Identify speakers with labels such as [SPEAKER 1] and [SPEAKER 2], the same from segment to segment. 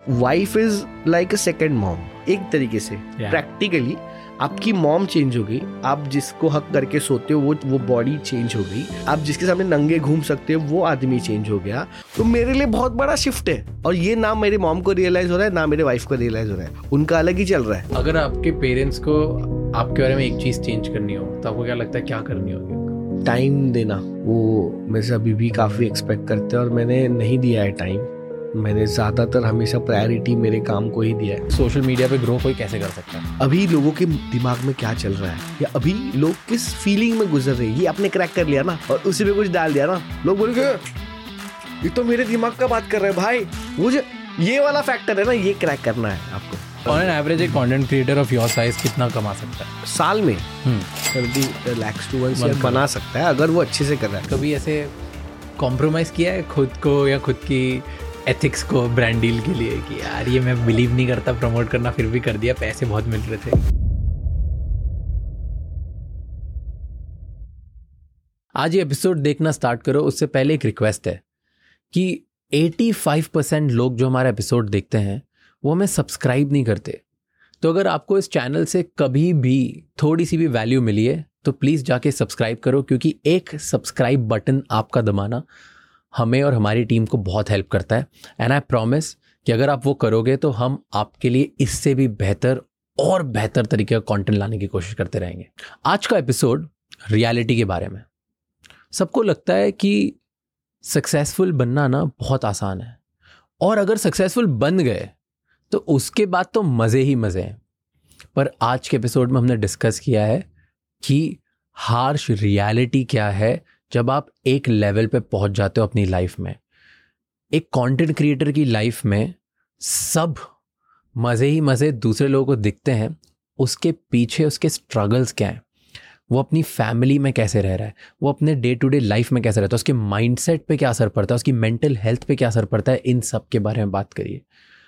[SPEAKER 1] Wife is like a second mom एक तरीके से. प्रैक्टिकली आपकी मॉम चेंज हो गई, आप जिसको हक करके सोते हो वो बॉडी चेंज हो गई, आप जिसके सामने नंगे घूम सकते हो वो आदमी चेंज हो गया. तो मेरे लिए बहुत बड़ा शिफ्ट है, और ये ना मेरी मॉम को रियलाइज हो रहा है ना मेरे वाइफ को रियलाइज हो रहा है, उनका अलग ही चल रहा है.
[SPEAKER 2] अगर आपके पेरेंट्स को आपके बारे में एक चीज चेंज करनी हो तो आपको क्या लगता है क्या करनी होगी?
[SPEAKER 1] टाइम देना. वो मेरे से अभी भी काफ़ी एक्सपेक्ट करते हैं और मैंने नहीं दिया है टाइम. मैंने ज़्यादातर हमेशा प्रायोरिटी मेरे काम को ही दिया है.
[SPEAKER 2] सोशल मीडिया पे ग्रो कोई कैसे कर सकता है?
[SPEAKER 1] अभी लोगों के दिमाग में क्या चल रहा है या अभी लोग किस फीलिंग में गुजर रहे हैं, ये आपने क्रैक कर लिया ना और उसी पे कुछ डाल दिया ना, लोग बोलेंगे ये तो मेरे दिमाग का बात कर रहे हैं भाई. मुझे ये वाला फैक्टर है ना, ये क्रैक करना है आपको.
[SPEAKER 2] ऑन एन एवरेज एक content creator of your size कितना कमा सकता है
[SPEAKER 1] साल में? 30 lakhs to 1 crore बना सकता है अगर वो अच्छे से कर रहा है.
[SPEAKER 2] कभी ऐसे कॉम्प्रोमाइज़ किया है खुद को या खुद की एथिक्स को ब्रांड डील के लिए कि यार ये मैं बिलीव नहीं करता प्रमोट करना, फिर भी कर दिया, पैसे बहुत मिल रहे थे? आज ये एपिसोड देखना स्टार्ट करो उससे पहले एक रिक्वेस्ट है कि 85% लोग जो हमारा एपिसोड देखते हैं वो हमें सब्सक्राइब नहीं करते. तो अगर आपको इस चैनल से कभी भी थोड़ी सी भी वैल्यू मिली है तो प्लीज़ जाके सब्सक्राइब करो, क्योंकि एक सब्सक्राइब बटन आपका दबाना हमें और हमारी टीम को बहुत हेल्प करता है. एंड आई प्रॉमिस कि अगर आप वो करोगे तो हम आपके लिए इससे भी बेहतर और बेहतर तरीके का कंटेंट लाने की कोशिश करते रहेंगे. आज का एपिसोड रियलिटी के बारे में. सबको लगता है कि सक्सेसफुल बनना ना बहुत आसान है, और अगर सक्सेसफुल बन गए तो उसके बाद तो मज़े ही मज़े हैं. पर आज के एपिसोड में हमने डिस्कस किया है कि हार्श रियलिटी क्या है जब आप एक लेवल पे पहुंच जाते हो अपनी लाइफ में. एक कंटेंट क्रिएटर की लाइफ में सब मज़े ही मज़े दूसरे लोगों को दिखते हैं, उसके पीछे उसके स्ट्रगल्स क्या हैं, वो अपनी फैमिली में कैसे रह रहा है, वो अपने डे टू डे लाइफ में कैसे रहता है, उसके माइंडसेट पे क्या असर पड़ता है, उसकी मेंटल हेल्थ पे क्या असर पड़ता है, इन सब के बारे में बात करिए.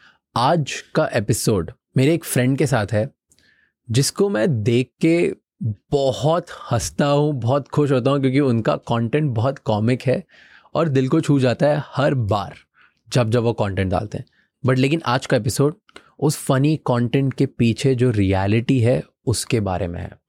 [SPEAKER 2] आज का एपिसोड मेरे एक फ्रेंड के साथ है जिसको मैं देख के बहुत हंसता हूँ, बहुत खुश होता हूँ, क्योंकि उनका कंटेंट बहुत कॉमिक है और दिल को छू जाता है हर बार जब वो कंटेंट डालते हैं. बट लेकिन आज का एपिसोड उस फनी कंटेंट के पीछे जो रियलिटी है उसके बारे में है.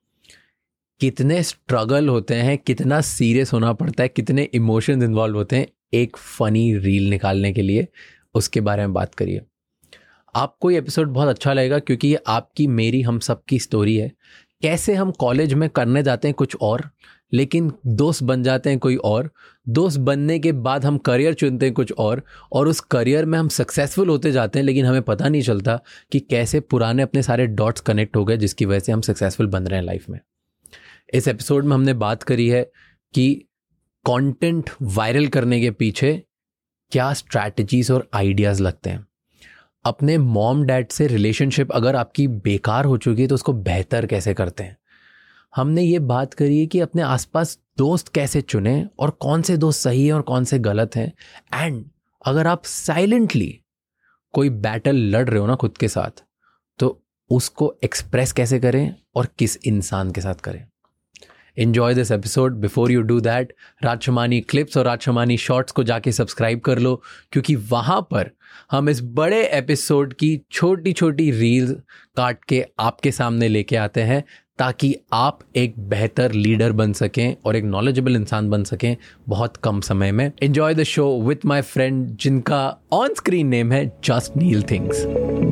[SPEAKER 2] कितने स्ट्रगल होते हैं, कितना सीरियस होना पड़ता है, कितने इमोशंस इन्वॉल्व होते हैं एक फ़नी रील निकालने के लिए, उसके बारे में बात करिए. आपको ये एपिसोड बहुत अच्छा लगेगा क्योंकि ये आपकी मेरी हम सब की स्टोरी है. कैसे हम कॉलेज में करने जाते हैं कुछ और, लेकिन दोस्त बन जाते हैं कोई और, दोस्त बनने के बाद हम करियर चुनते हैं कुछ और उस करियर में हम सक्सेसफुल होते जाते हैं, लेकिन हमें पता नहीं चलता कि कैसे पुराने अपने सारे डॉट्स कनेक्ट हो गए जिसकी वजह से हम सक्सेसफुल बन रहे हैं लाइफ में. इस एपिसोड में हमने बात करी है कि कंटेंट वायरल करने के पीछे क्या स्ट्रैटेजीज और आइडियाज़ लगते हैं. अपने मॉम डैड से रिलेशनशिप अगर आपकी बेकार हो चुकी है तो उसको बेहतर कैसे करते हैं. हमने ये बात करी है कि अपने आसपास दोस्त कैसे चुनें और कौन से दोस्त सही हैं और कौन से गलत हैं. एंड अगर आप साइलेंटली कोई बैटल लड़ रहे हो ना खुद के साथ, तो उसको एक्सप्रेस कैसे करें और किस इंसान के साथ करें. Enjoy this episode. Before you do that, Raj Shamani clips और राजशमानी शॉर्ट्स को जाके सब्सक्राइब कर लो, क्योंकि वहाँ पर हम इस बड़े एपिसोड की छोटी छोटी रील्स काट के आपके सामने लेके आते हैं ताकि आप एक बेहतर लीडर बन सकें और एक नॉलेजेबल इंसान बन सकें बहुत कम समय में. Enjoy the show with my friend जिनका ऑन स्क्रीन नेम है जस्ट नील थिंग्स.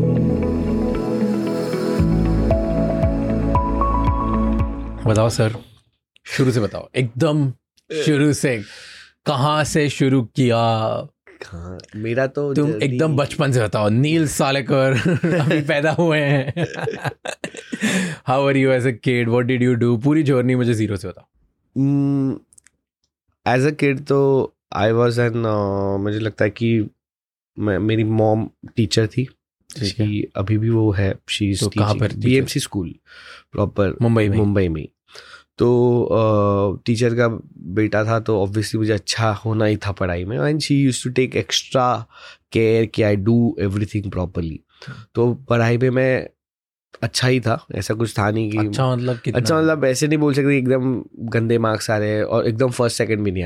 [SPEAKER 2] बताओ सर, शुरू से बताओ, एकदम शुरू से, कहाँ से शुरू किया?
[SPEAKER 1] मेरा तो
[SPEAKER 2] तुम एकदम बचपन से बताओ. नील सालेकर अभी पैदा हुए हैं. How are you as a kid, what did you do, पूरी जर्नी मुझे जीरो से बताओ.
[SPEAKER 1] एज अ किड तो आई वाज एन मुझे लगता है कि मेरी मॉम टीचर थी. अभी भी वो है. She is BMC school proper Mumbai में. तो टीचर का बेटा था तो ऑब्वियसली मुझे अच्छा होना ही था पढ़ाई में. And she used to take extra care कि आई डू एवरीथिंग प्रॉपरली. तो पढ़ाई में मैं अच्छा ही था, ऐसा कुछ था नहीं कि
[SPEAKER 2] अच्छा मतलब
[SPEAKER 1] ऐसे नहीं बोल सकते एकदम गंदे मार्क्स आ रहे हैं और एकदम फर्स्ट सेकंड भी नहीं आ रहा हूँ.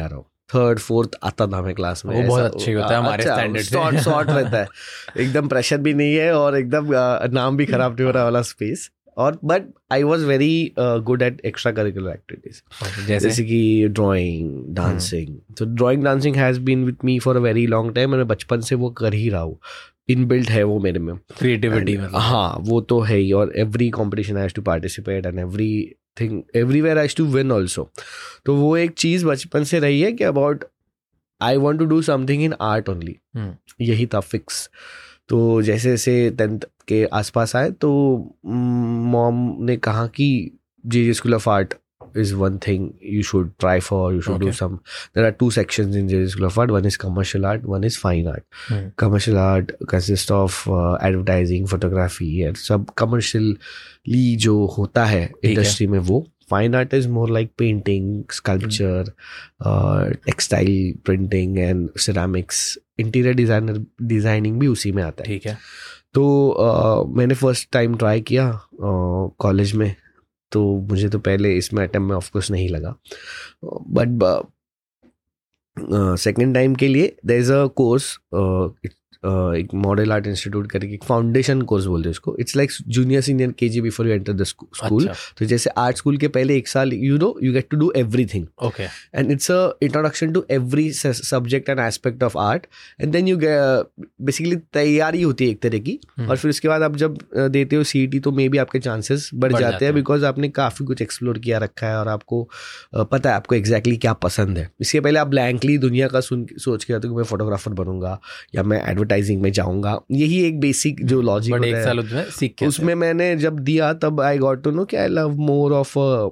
[SPEAKER 1] 3rd 4th आता था मैं क्लास में।
[SPEAKER 2] वो बहुत अच्छे होता है हमारे स्टैंडर्ड से।
[SPEAKER 1] शॉर्ट रहता है, एकदम प्रेशर भी नहीं है और एकदम नाम भी खराब नहीं हो रहा वाला स्पेस। और but I was very good at extra curricular activities, जैसे कि ड्राइंग, डांसिंग। तो drawing dancing has been with me for a very long time. मैं बचपन से वो कर ही रहा हूँ, इनबिल्ट है वो मेरे में,
[SPEAKER 2] क्रिएटिविटी में।
[SPEAKER 1] हाँ वो तो है ही। और every competition I have to participate and everything everywhere I have to win also. तो वो एक चीज़ बचपन से रही है कि about I want to do something in art only, यही था फिक्स। तो जैसे जैसे 10th के आसपास आए तो मॉम ने कहा कि J school of art is one thing you should try for, you should do some. There are 2 sections in JJ School of Art. One is commercial art, one is fine art. Commercial art consists of advertising, photography and सब commercially जो होता है industry में वो. Fine art is more like painting, sculpture, textile printing and ceramics. Interior designing भी उसी में आता है. ठीक है. तो मैंने फर्स्ट टाइम ट्राई किया कॉलेज में, तो मुझे तो पहले इसमें अटेम्प्ट में ऑफकोर्स नहीं लगा, बट सेकेंड टाइम के लिए देयर इज अ कोर्स, एक मॉडल आर्ट इंस्टीट्यूट करके एक फाउंडेशन कोर्स बोलते हैं उसको. It's like junior senior KG before you enter the school. तो जैसे आर्ट स्कूल के पहले 1 साल you get to do everything, okay, and it's a introduction to every subject and aspect of art, and then you basically तैयारी होती है एक तरह की. और फिर उसके बाद आप जब देते हो CET तो मे बी आपके चांसेस बढ़ जाते हैं, बिकॉज आपने काफ़ी कुछ एक्सप्लोर किया रखा है और आपको पता है आपको एग्जैक्टली क्या पसंद है. इसके पहले आप ब्लैंकली दुनिया का सोच के आते हो कि मैं फोटोग्राफर बनूंगा या मैं एडवर्टाइजिंग में जाऊंगा. यही एक बेसिक जो लॉजिक होता है. 1 साल उसमें सीख के उसमें मैंने जब दिया तब आई गॉट टू नो कि I love more of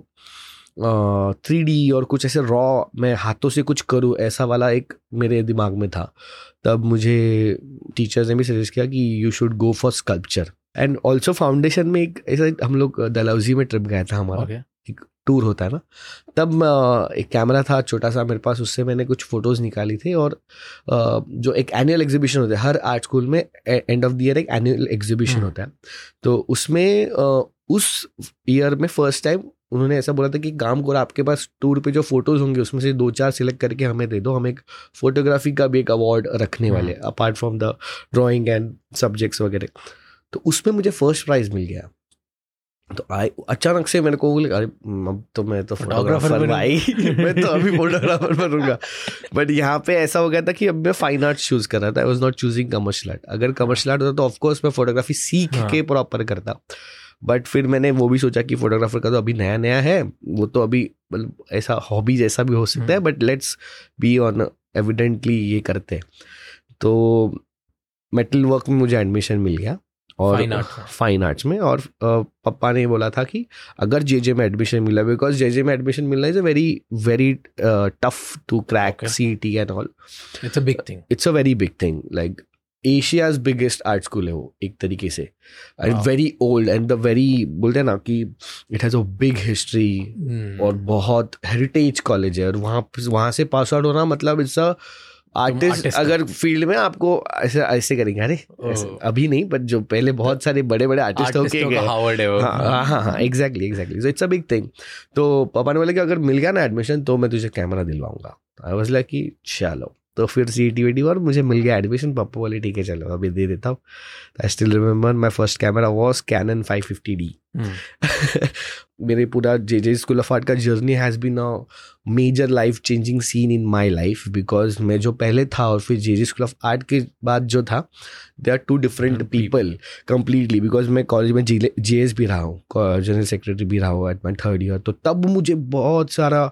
[SPEAKER 1] 3D और कुछ ऐसे रॉ, मैं हाथों से कुछ करूँ ऐसा वाला एक मेरे दिमाग में था. तब मुझे टीचर्स ने भी सजेस्ट किया कि you should go for sculpture. And also foundation में एक ऐसा हम लोग डलहौजी में ट्रिप गया था हमारा, एक टूर होता है ना, तब एक कैमरा था छोटा सा मेरे पास, उससे मैंने कुछ फोटोज निकाली थी. और जो एक एनुअल एग्जीबिशन होता है हर आर्ट स्कूल में, एंड ऑफ द ईयर एक एनुअल एग्जीबिशन होता है. तो उसमें उस ईयर में फर्स्ट टाइम उन्होंने ऐसा बोला था कि काम करो, आपके पास टूर पे जो फोटोज होंगे उसमें से 2-4 सिलेक्ट करके हमें दे दो, हम एक फोटोग्राफी का भी एक अवार्ड रखने वाले, apart from the drawing and subjects वगैरह. तो उसमें मुझे फर्स्ट प्राइज मिल गया. तो अचानक से मेरे को अरे अब तो मैं तो फोटोग्राफर भाई मैं तो अभी फोटोग्राफर बनूंगा. बट यहाँ पे ऐसा हो गया था कि अब मैं फाइन आर्ट चूज कर रहा था. I was not choosing commercial art. अगर कमर्शियल आर्ट होता तो ऑफकोर्स मैं फोटोग्राफी सीख के प्रॉपर करता. बट फिर मैंने वो भी सोचा कि फोटोग्राफर का तो अभी नया नया है, वो तो अभी ऐसा हॉबी जैसा भी हो सकता है, but let's be on evidently ये करते हैं. तो मेटल वर्क में मुझे एडमिशन मिल गया और फाइन आर्ट्स में. और पापा ने बोला था कि अगर JJ में एडमिशन मिला, बिकॉज JJ में एडमिशन मिलना is a very tough to crack CET and all.
[SPEAKER 2] It's a big thing.
[SPEAKER 1] It's a very big thing. Like Asia's biggest art school है वो एक तरीके से, and very old and the very बोलते हैं ना कि it has a big history और बहुत हेरिटेज कॉलेज है. और वहाँ से पास आउट होना मतलब इट्स अ आर्टिस्ट. अगर फील्ड में आपको ऐसे करेंगे, अरे अभी नहीं, बट जो पहले बहुत सारे बड़े बड़े आर्टिस्ट होके गए. हाँ exactly. So it's a big thing. तो पापा ने बोला कि अगर मिल गया ना एडमिशन तो मैं तुझे कैमरा दिलवाऊंगा. आई वाज लाइक कि चलो. तो फिर CET और मुझे मिल गया एडमिशन. पापा बोले ठीक है चलो अभी दे देता हूँ. I still remember my first camera was Canon 550D. मेरे पूरा JJ स्कूल ऑफ आर्ट का journey has been a major life changing scene in my life, because मैं जो पहले था और फिर JJ स्कूल ऑफ आर्ट के बाद जो था, they are 2 different people completely. Because मैं कॉलेज में JS भी रहा हूँ, जनरल सेक्रेटरी भी रहा हूँ एट माई 3rd ईयर. तो तब मुझे बहुत सारा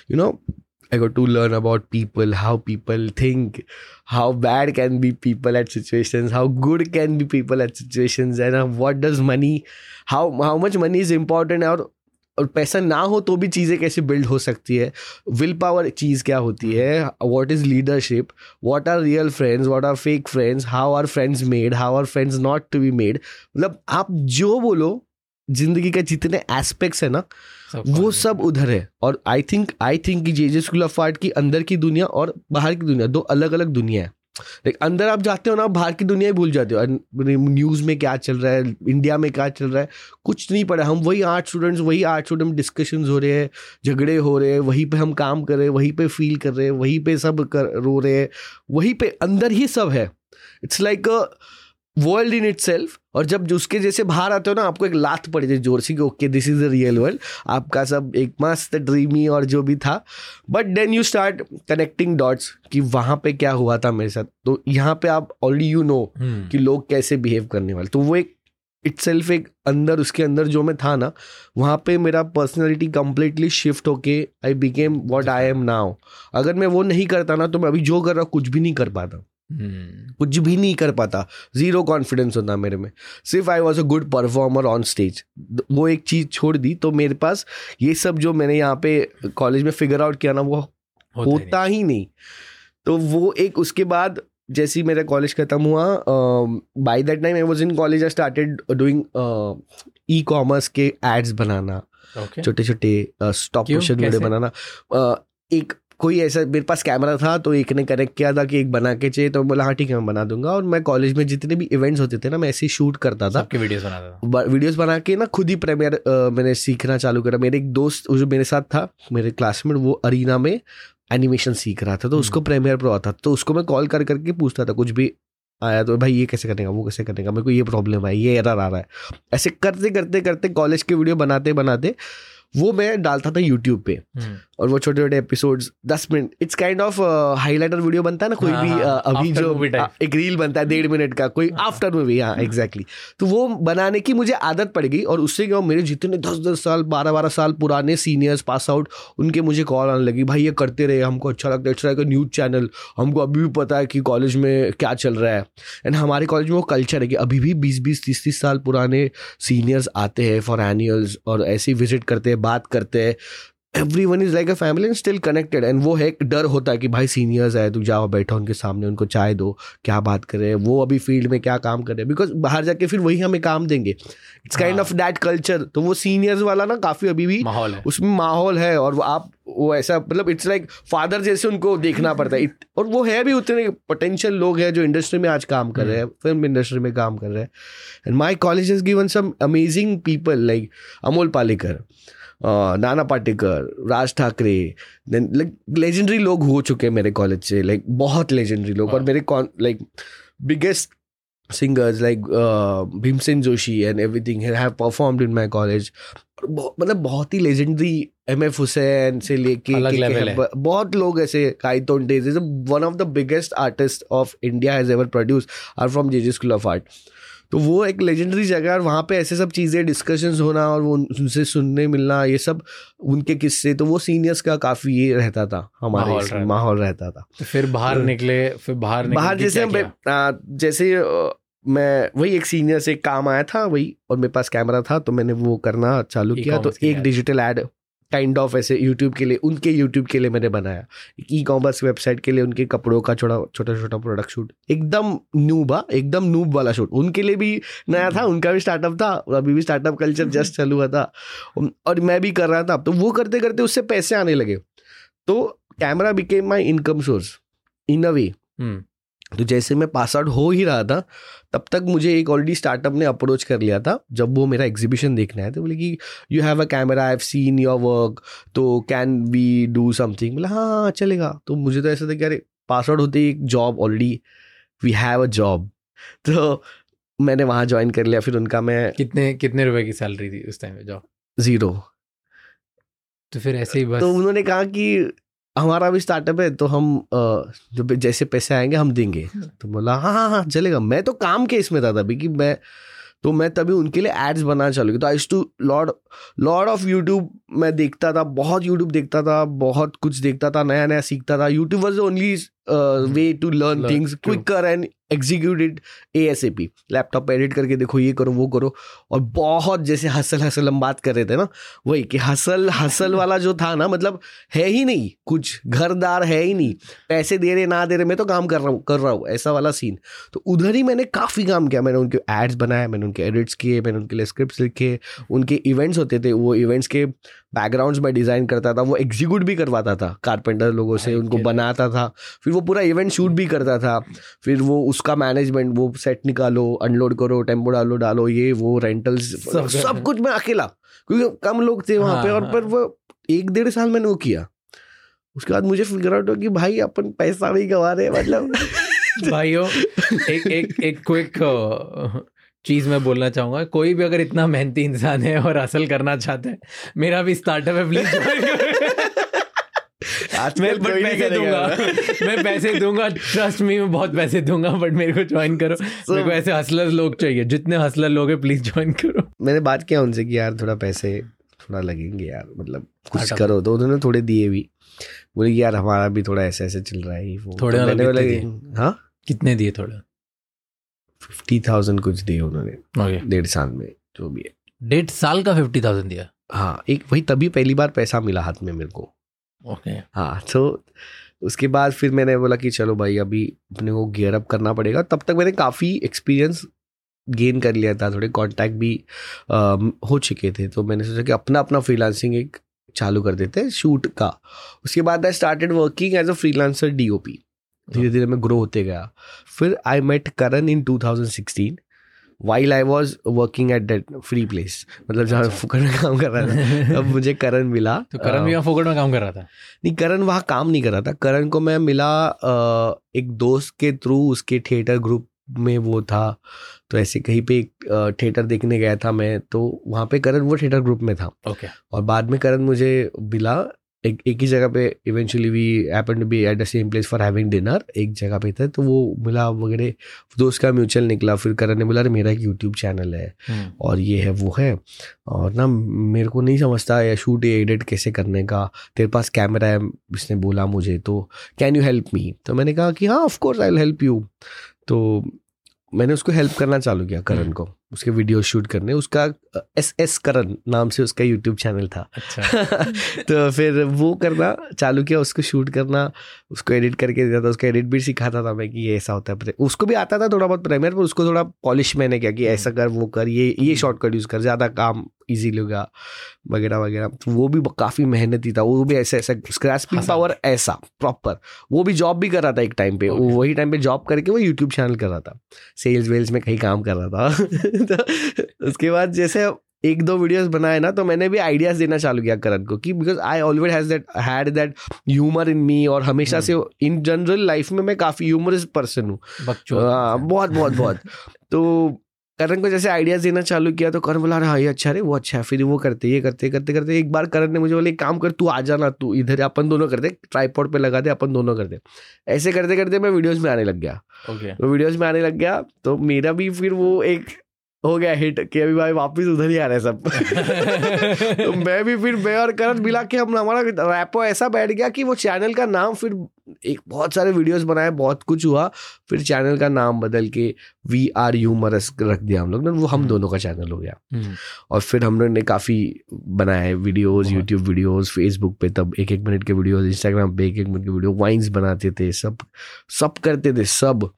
[SPEAKER 1] I got to learn about people, how people think, how bad can be people at situations, how good can be people at situations, and what does money, how much money is important, और पैसा ना हो तो भी चीज़ें कैसे build हो सकती है. विल पावर चीज़ क्या होती है, what is leadership, what are real friends, what are fake friends, how are friends made, how are friends not to be made. मतलब आप जो बोलो जिंदगी के जितने एस्पेक्ट्स है ना वो सब उधर है. और आई थिंक कि JJ स्कूल ऑफ आर्ट की अंदर की दुनिया और बाहर की दुनिया 2 अलग अलग दुनिया है. लाइक अंदर आप जाते हो ना, बाहर की दुनिया ही भूल जाते हो, न्यूज़ में क्या चल रहा है, इंडिया में क्या चल रहा है, कुछ नहीं पड़ा। हम वही 8 स्टूडेंट डिस्कशंस हो रहे हैं, झगड़े हो रहे हैं, वहीं पे हम काम कर रहे हैं, वहीं पे फील कर रहे हैं, वहीं पे सब रो रहे हैं, वहीं पे अंदर ही सब है। It's like a world in itself. और जब उसके जैसे बाहर आते हो ना, आपको एक लात पड़ी थी जोर से कि okay this is the real world, आपका सब एक मस्त ड्रीमी और जो भी था। But then you start connecting dots कि वहाँ पे क्या हुआ था मेरे साथ, तो यहाँ पे आप ऑलरेडी यू नो कि लोग कैसे बिहेव करने वाले। तो वो एक इटसेल्फ एक अंदर, उसके अंदर जो मैं था ना, वहाँ पे मेरा पर्सनैलिटी कंप्लीटली शिफ्ट होके I became what I am now. अगर मैं वो नहीं करता ना, तो मैं अभी जो कर रहा हूँ कुछ भी नहीं कर पाता, कुछ भी नहीं कर पाता, जीरो कॉन्फिडेंस होता मेरे में। सिर्फ I was a good performer on stage, वो एक चीज छोड़ दी तो मेरे पास ये सब जो मैंने यहाँ पे कॉलेज में फिगर आउट किया ना, वो होता ही नहीं। तो वो एक, उसके बाद जैसे ही मेरा कॉलेज खत्म हुआ, by that time I was in college, I started doing e commerce के एड्स बनाना, छोटे छोटे स्टॉप मोशन वीडियो बनाना। एक कोई ऐसा मेरे पास कैमरा था, तो एक ने कनेक्ट किया था कि एक बना के चाहिए, तो बोला हाँ ठीक है मैं बना दूंगा। और मैं कॉलेज में जितने भी इवेंट्स होते थे ना, मैं ऐसे ही शूट करता था,
[SPEAKER 2] सबके वीडियोस बनाता था,
[SPEAKER 1] वीडियोस बना के ना खुद ही प्रीमियर मैंने सीखना चालू करा। मेरे एक दोस्त जो मेरे साथ था, मेरे क्लासमेट, वो अरीना में एनिमेशन सीख रहा था, तो उसको प्रीमियर प्रो आता, तो उसको मैं कॉल कर करके पूछता था, कुछ भी आया तो भाई ये कैसे करेगा, वो कैसे करेगा, मेरे को ये प्रॉब्लम है, ये एरर आ रहा है। ऐसे करते करते करते कॉलेज के वीडियो बनाते बनाते वो मैं डालता था यूट्यूब पे। और वो छोटे छोटे episodes 10 minute, it's kind of highlighter video बनता है ना कोई भी, अभी जो एक रील बनता है 1.5 मिनट का, कोई आफ्टर मूवी, हाँ एग्जैक्टली। तो वो बनाने की मुझे आदत पड़ गई, और उससे क्या, मेरे जितने 10-10 साल 12-12 साल पुराने सीनियर्स पास आउट, उनके मुझे कॉल आने लगी, भाई ये करते रहे, हमको अच्छा लगता है, it's like a news channel, हमको अभी भी पता है कि कॉलेज में क्या चल रहा है। एंड हमारे कॉलेज में वो कल्चर है कि अभी भी 20-20, 30-30 साल पुराने सीनियर्स आते हैं फॉर एनुअल्स, और ऐसे ही विजिट करते हैं, बात करते हैं। Everyone is like a family and still connected. And वो है, एक डर होता है कि भाई सीनियर्स आए, तू जाओ बैठो उनके सामने, उनको चाय दो, क्या बात कर रहे हैं, वो अभी फील्ड में क्या काम कर रहे हैं, बिकॉज बाहर जाके फिर वही हमें काम देंगे। It's kind of that culture. तो वो सीनियर्स वाला ना काफी अभी भी माहौल है, उसमें माहौल है, और आप वो ऐसा, मतलब इट्स लाइक फादर जैसे उनको देखना पड़ता है। और वो है भी उतने पोटेंशियल लोग हैं जो इंडस्ट्री में आज काम कर रहे हैं, फिल्म इंडस्ट्री में काम कर रहे हैं। And my college has given some amazing people like Amol Palekar, Nana Patekar, Raj Thackeray, then like legendary लोग हो चुके हैं मेरे कॉलेज से, लाइक बहुत लेजेंडरी लोग। और मेरे like biggest singers like Bhimsen Joshi and everything have performed in my college. मतलब बहुत ही लेजेंडरी, MF हुसैन से लेके बहुत लोग ऐसे, Gaitonde is one of the biggest artist of India has ever produce, are from JJ school of art. तो वो एक लेजेंडरी जगह, और वहाँ पे ऐसे सब चीज़ें डिस्कशंस होना, और वो उनसे सुनने मिलना, ये सब उनके किस्से, तो वो सीनियर्स का काफ़ी ये रहता था, हमारे माहौल रहता था।
[SPEAKER 2] तो फिर बाहर निकले, बाहर
[SPEAKER 1] जैसे मैं वही एक सीनियर से काम आया था वही, और मेरे पास कैमरा था, तो मैंने वो करना चालू किया। तो एक डिजिटल एड काइंड ऑफ ऐसे यूट्यूब के लिए, उनके यूट्यूब के लिए मैंने बनाया, ई कॉमर्स वेबसाइट के लिए, उनके कपड़ों का छोटा छोटा प्रोडक्ट शूट, एकदम नूब वाला शूट, उनके लिए भी नया था, उनका भी स्टार्टअप था, अभी भी स्टार्टअप कल्चर जस्ट चालू हुआ था, और मैं भी कर रहा था। तो वो करते करते उससे पैसे आने लगे, तो camera became my income source in a way. तो जैसे मैं पास आउट हो ही रहा था, तब तक मुझे एक ऑलरेडी स्टार्टअप ने अप्रोच कर लिया था। जब वो मेरा एग्जीबिशन देखने आया, तो बोले कि you have a camera, I have seen your work, तो कैन वी डू समथिंग। बोला हाँ चलेगा। तो मुझे तो ऐसा था कि अरे पास आउट होते ही एक job, already we have a job, तो मैंने वहाँ ज्वाइन कर लिया। फिर उनका मैं
[SPEAKER 2] कितने रुपए की सैलरी थी उस टाइम में? जॉब
[SPEAKER 1] 0।
[SPEAKER 2] तो फिर ऐसे ही बस, तो
[SPEAKER 1] उन्होंने कहा कि हमारा भी स्टार्टअप है, तो हम जो जैसे पैसे आएंगे हम देंगे। तो बोला हाँ चलेगा। मैं तो काम के इसमें था तभी कि मैं तभी उनके लिए एड्स बनाना चालू किया। तो I used to lot of YouTube मैं देखता था, बहुत यूट्यूब देखता था, बहुत कुछ देखता था, नया नया सीखता था। YouTube was the only way to learn things quicker and execute it ASAP। Laptop पे एडिट करके देखो, ये करो वो करो। और बहुत जैसे हसल हम बात कर रहे थे ना, वही कि हसल वाला जो था ना, मतलब है ही नहीं कुछ, घरदार है ही नहीं, पैसे दे रहे ना दे रहे, मैं तो काम कर रहा हूँ ऐसा वाला सीन। तो उधर ही मैंने काफ़ी काम किया। मैंने उनके एड्स बनाए, मैंने उनके एडिट्स किए, मैंने उनके लिए स्क्रिप्ट्स लिखे, उनके इवेंट्स होते थे, वो इवेंट्स के बैकग्राउंड्स मैं डिज़ाइन करता था, वो एग्जीक्यूट भी करवाता था कारपेंटर लोगों से, उनको बनाता था, फिर वो पूरा इवेंट शूट भी करता था, फिर वो उसका मैनेजमेंट, वो सेट निकालो, अनलोड करो, टेम्पो डालो, ये वो रेंटल्स, सब कुछ मैं अकेला, क्योंकि कम लोग थे वहाँ पे। और पर वो 1-1.5 साल मैंने वो किया। उसके बाद मुझे फिगर आउट हो कि भाई अपन पैसा नहीं कमा रहे, मतलब
[SPEAKER 2] भाइयों एक क्विक चीज मैं बोलना चाहूंगा, कोई भी अगर इतना मेहनती इंसान है और हासिल करना चाहता है, मेरा भी स्टार्टअप है, प्लीज मैं पैसे दूंगा, ट्रस्ट मी, मैं बहुत पैसे दूंगा, बट मेरे को ज्वाइन करो। मेरे को ऐसे हसलर लोग चाहिए, जितने हसलर लोग हैं प्लीज ज्वाइन करो।
[SPEAKER 1] मैंने बात किया उनसे कि यार थोड़ा पैसे थोड़ा लगेंगे यार, मतलब कुछ करो, तो उन्होंने थोड़े दिए भी, बोले यार हमारा भी थोड़ा ऐसे ऐसे चल रहा है वो
[SPEAKER 2] थोड़े।
[SPEAKER 1] तो मैंने बोला हाँ
[SPEAKER 2] कितने दिए? थोड़ा
[SPEAKER 1] 50,000 कुछ दिए उन्होंने 1.5 साल में, जो भी है
[SPEAKER 2] 1.5 साल का 50,000 दिया।
[SPEAKER 1] हाँ, एक वही तभी पहली बार पैसा मिला हाथ में मेरे को।
[SPEAKER 2] ओके
[SPEAKER 1] हाँ, तो उसके बाद फिर मैंने बोला कि चलो भाई अभी अपने को गियर अप करना पड़ेगा। तब तक मैंने काफ़ी एक्सपीरियंस गेन कर लिया था, थोड़े कॉन्टैक्ट भी हो चुके थे, तो मैंने सोचा कि अपना फ्रीलांसिंग एक चालू कर देते हैं शूट का। उसके बाद I started working as a freelancer DOP। धीरे धीरे मैं ग्रो होते गया। फिर I met Karan in 2016 while I was working at that free place, मतलब जहाँ फुकट में काम कर रहा था, तब मुझे करण मिला।
[SPEAKER 2] तो करण भी वहाँ फुकट में काम कर रहा था?
[SPEAKER 1] नहीं, करण वहाँ काम नहीं कर रहा था। करण को मैं मिला एक दोस्त के थ्रू, उसके थिएटर ग्रुप में वो था, तो ऐसे कहीं पे एक थिएटर देखने गया था मैं, तो वहाँ पे करण वो थिएटर ग्रुप में था।
[SPEAKER 2] ओके।
[SPEAKER 1] और बाद में करण मुझे मिला एक ही जगह पे। Eventually we happened to be at the same place for having dinner, एक जगह पे थे, तो वो मिला वगैरह, दोस्त का म्यूचुअल निकला। फिर करण ने बोला अरे मेरा एक यूट्यूब चैनल है और ये है वो है, और ना मेरे को नहीं समझता या शूट या एडिट कैसे करने का, तेरे पास कैमरा है, इसने बोला मुझे, तो कैन यू हेल्प मी? तो मैंने कहा कि हाँ of course I will help you. तो मैंने उसको हेल्प करना चालू किया, करण को, उसके वीडियो शूट करने। उसका SS करण नाम से उसका यूट्यूब चैनल था।
[SPEAKER 2] अच्छा।
[SPEAKER 1] तो फिर वो करना चालू किया, उसको शूट करना, उसको एडिट करके देता था, उसका एडिट भी सिखाता था मैं कि ये ऐसा होता है। उसको भी आता था थोड़ा बहुत प्रीमियर, पर उसको थोड़ा पॉलिश मैंने किया कि ऐसा कर, वो कर, ये शॉर्टकट यूज़ कर, ज़्यादा काम इजीली होगा वगैरह वगैरह। तो वो भी काफ़ी मेहनती था, वो भी ऐसा ग्रास्पिंग पावर ऐसा प्रॉपर। वो भी जॉब भी कर रहा था एक टाइम पे, वही टाइम पे जॉब करके वो यूट्यूब चैनल कर रहा था, सेल्स वेल्स में कहीं काम कर रहा था। तो उसके बाद जैसे 1-2 वीडियोस बनाए ना, तो मैंने भी आइडियाज देना चालू किया करण को कि because I always had that humour in me, और हमेशा से इन जनरल लाइफ में मैं काफ़ी ह्यूमरस पर्सन हूँ, बहुत। तो करण को जैसे आइडियाज देना चालू किया, तो करण बोला हाँ ये अच्छा है, वो अच्छा है। फिर वो करते एक बार करण ने मुझे बोला एक काम कर, तू आ जाना, तू इधर, अपन दोनों करते, ट्राइपॉड पे लगा दे, अपन दोनों करते। ऐसे करते करते मैं वीडियोस में आने लग गया। तो वीडियोस में आने लग गया, तो मेरा भी फिर वो एक हो गया हिट कि अभी भाई वापस उधर ही आ रहे सब। तो मैं और करण मिला के हमारा रैपो ऐसा बैठ गया कि वो चैनल का नाम, फिर एक बहुत सारे वीडियोस बनाए, बहुत कुछ हुआ, फिर चैनल का नाम बदल के We Are Humorous रख दिया हम लोग ने, वो हम दोनों का चैनल हो गया। और फिर हम लोग ने काफ़ी बनाए वीडियोस, यूट्यूब वीडियोस, फेसबुक पे तब 1-1 मिनट के वीडियोस, इंस्टाग्राम पे 1-1 मिनट के वीडियो, वाइन्स बनाते थे, सब करते थे सब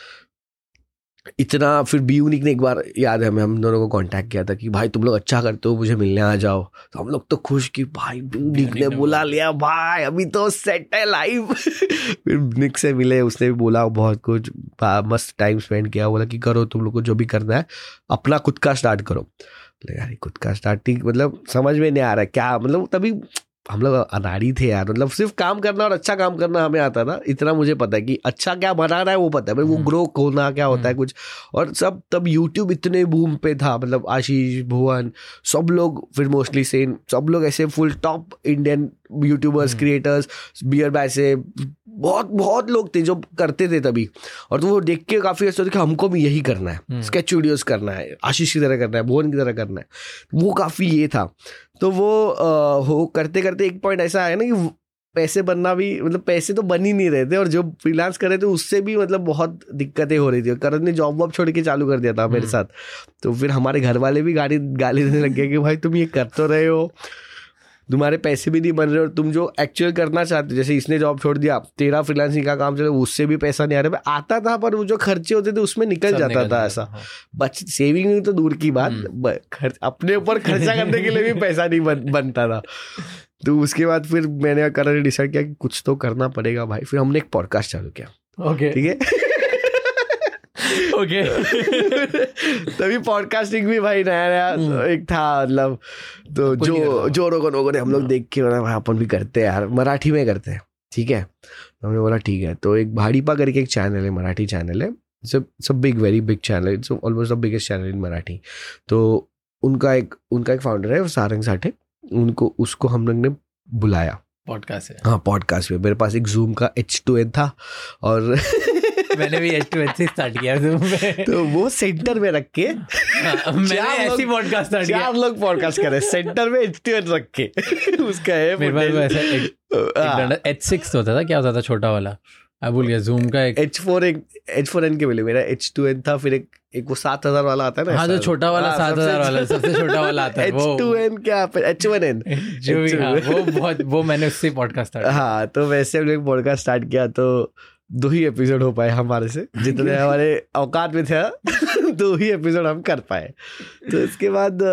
[SPEAKER 1] इतना। फिर बीयूनिक ने एक बार याद है हम दोनों को कांटेक्ट किया था कि भाई तुम लोग अच्छा करते हो, मुझे मिलने आ जाओ। तो हम लोग तो खुश कि भाई बीयूनिक ने बुला लिया, भाई अभी तो सेट है लाइव। फिर निक से मिले, उसने भी बोला बहुत कुछ, मस्त टाइम स्पेंड किया। बोला कि करो तुम लोग को जो भी करना है, अपना खुद का स्टार्ट करो। यार खुद का स्टार्टिंग मतलब समझ में नहीं आ रहा है क्या, मतलब तभी हम लोग अनाड़ी थे यार, मतलब सिर्फ काम करना और अच्छा काम करना हमें आता था, इतना मुझे पता है कि अच्छा क्या बनाना है वो पता है, भाई वो ग्रो होना क्या होता है कुछ। और सब तब यूट्यूब इतने बूम पे था, मतलब आशीष, भुवन, सब लोग, फिर मोस्टली सेन, सब लोग ऐसे full top Indian YouTubers, creators, BeerBiceps, बहुत लोग थे जो करते थे तभी। और तो वो देख के काफ़ी ऐसा था कि हमको भी यही करना है, स्केच वीडियोस करना है, आशीष की तरह करना है, भुवन की तरह करना है, वो काफ़ी ये था। तो वो हो करते करते एक पॉइंट ऐसा आया ना कि पैसे बनना भी, मतलब पैसे तो बन ही नहीं रहे थे, और जो फ्रीलांस कर रहे थे उससे भी मतलब बहुत दिक्कतें हो रही थी। करण ने जॉब वॉब छोड़ के चालू कर दिया था मेरे साथ, तो फिर हमारे घर वाले भी गाली देने लग गए कि भाई तुम ये कर तो रहे हो, तुम्हारे पैसे भी नहीं बन रहे और तुम जो एक्चुअल करना चाहते हो, जैसे इसने जॉब छोड़ दिया, तेरा फ्रीलांसिंग का काम चले, उससे भी पैसा नहीं आ रहा, आता था पर वो जो खर्चे होते थे उसमें निकल जाता था ऐसा। बच सेविंग नहीं तो दूर की बात, अपने ऊपर खर्चा करने के लिए भी पैसा नहीं बनता था। तो उसके बाद फिर मैंने करने डिसाइड किया कि कुछ तो करना पड़ेगा भाई। फिर हमने एक पॉडकास्ट चालू किया। ठीक है ओके तभी पॉडकास्टिंग भी भाई नया नया एक था, मतलब तो जो रोगन हम लोग देख के भाई अपन भी करते हैं यार, मराठी में करते हैं। ठीक है, तो हमने बोला ठीक है। तो एक भाड़ीपा करके एक चैनल है, मराठी चैनल है, सब big, very big channel, it's almost the biggest channel in Marathi. तो उनका एक फाउंडर है सारंग साठे, उसको हम लोग ने बुलाया पॉडकास्ट है। हाँ पॉडकास्ट में मेरे पास एक जूम का H2N था और
[SPEAKER 2] मैंने भी H2N से स्टार्ट किया जूम पे।
[SPEAKER 1] तो वो सेंटर में रख के
[SPEAKER 2] मैंने ऐसी पॉडकास्ट स्टार्ट किया,
[SPEAKER 1] 4 लोग पॉडकास्ट करे सेंटर में H2N रख के उसका है
[SPEAKER 2] मेरे पास ऐसा एक H6 होता था, क्या होता था छोटा वाला, मैं भूल गया, जूम का एक
[SPEAKER 1] H4N के मिले, मेरा H2N था, फिर एक वो 7000 वाला आता है ना।
[SPEAKER 2] हाँ जो छोटा वाला 7000 वाला सबसे छोटा वाला आता है
[SPEAKER 1] H2N क्या H1N
[SPEAKER 2] जो भी, हाँ, वो मैंने उससे पॉडकास्ट स्टार्ट।
[SPEAKER 1] हाँ तो वैसे हम लोग पॉडकास्ट स्टार्ट किया, तो 2 ही एपिसोड हो पाए हमारे से, जितने हमारे औकात में थे 2 ही एपिसोड हम कर पाए। तो इसके बाद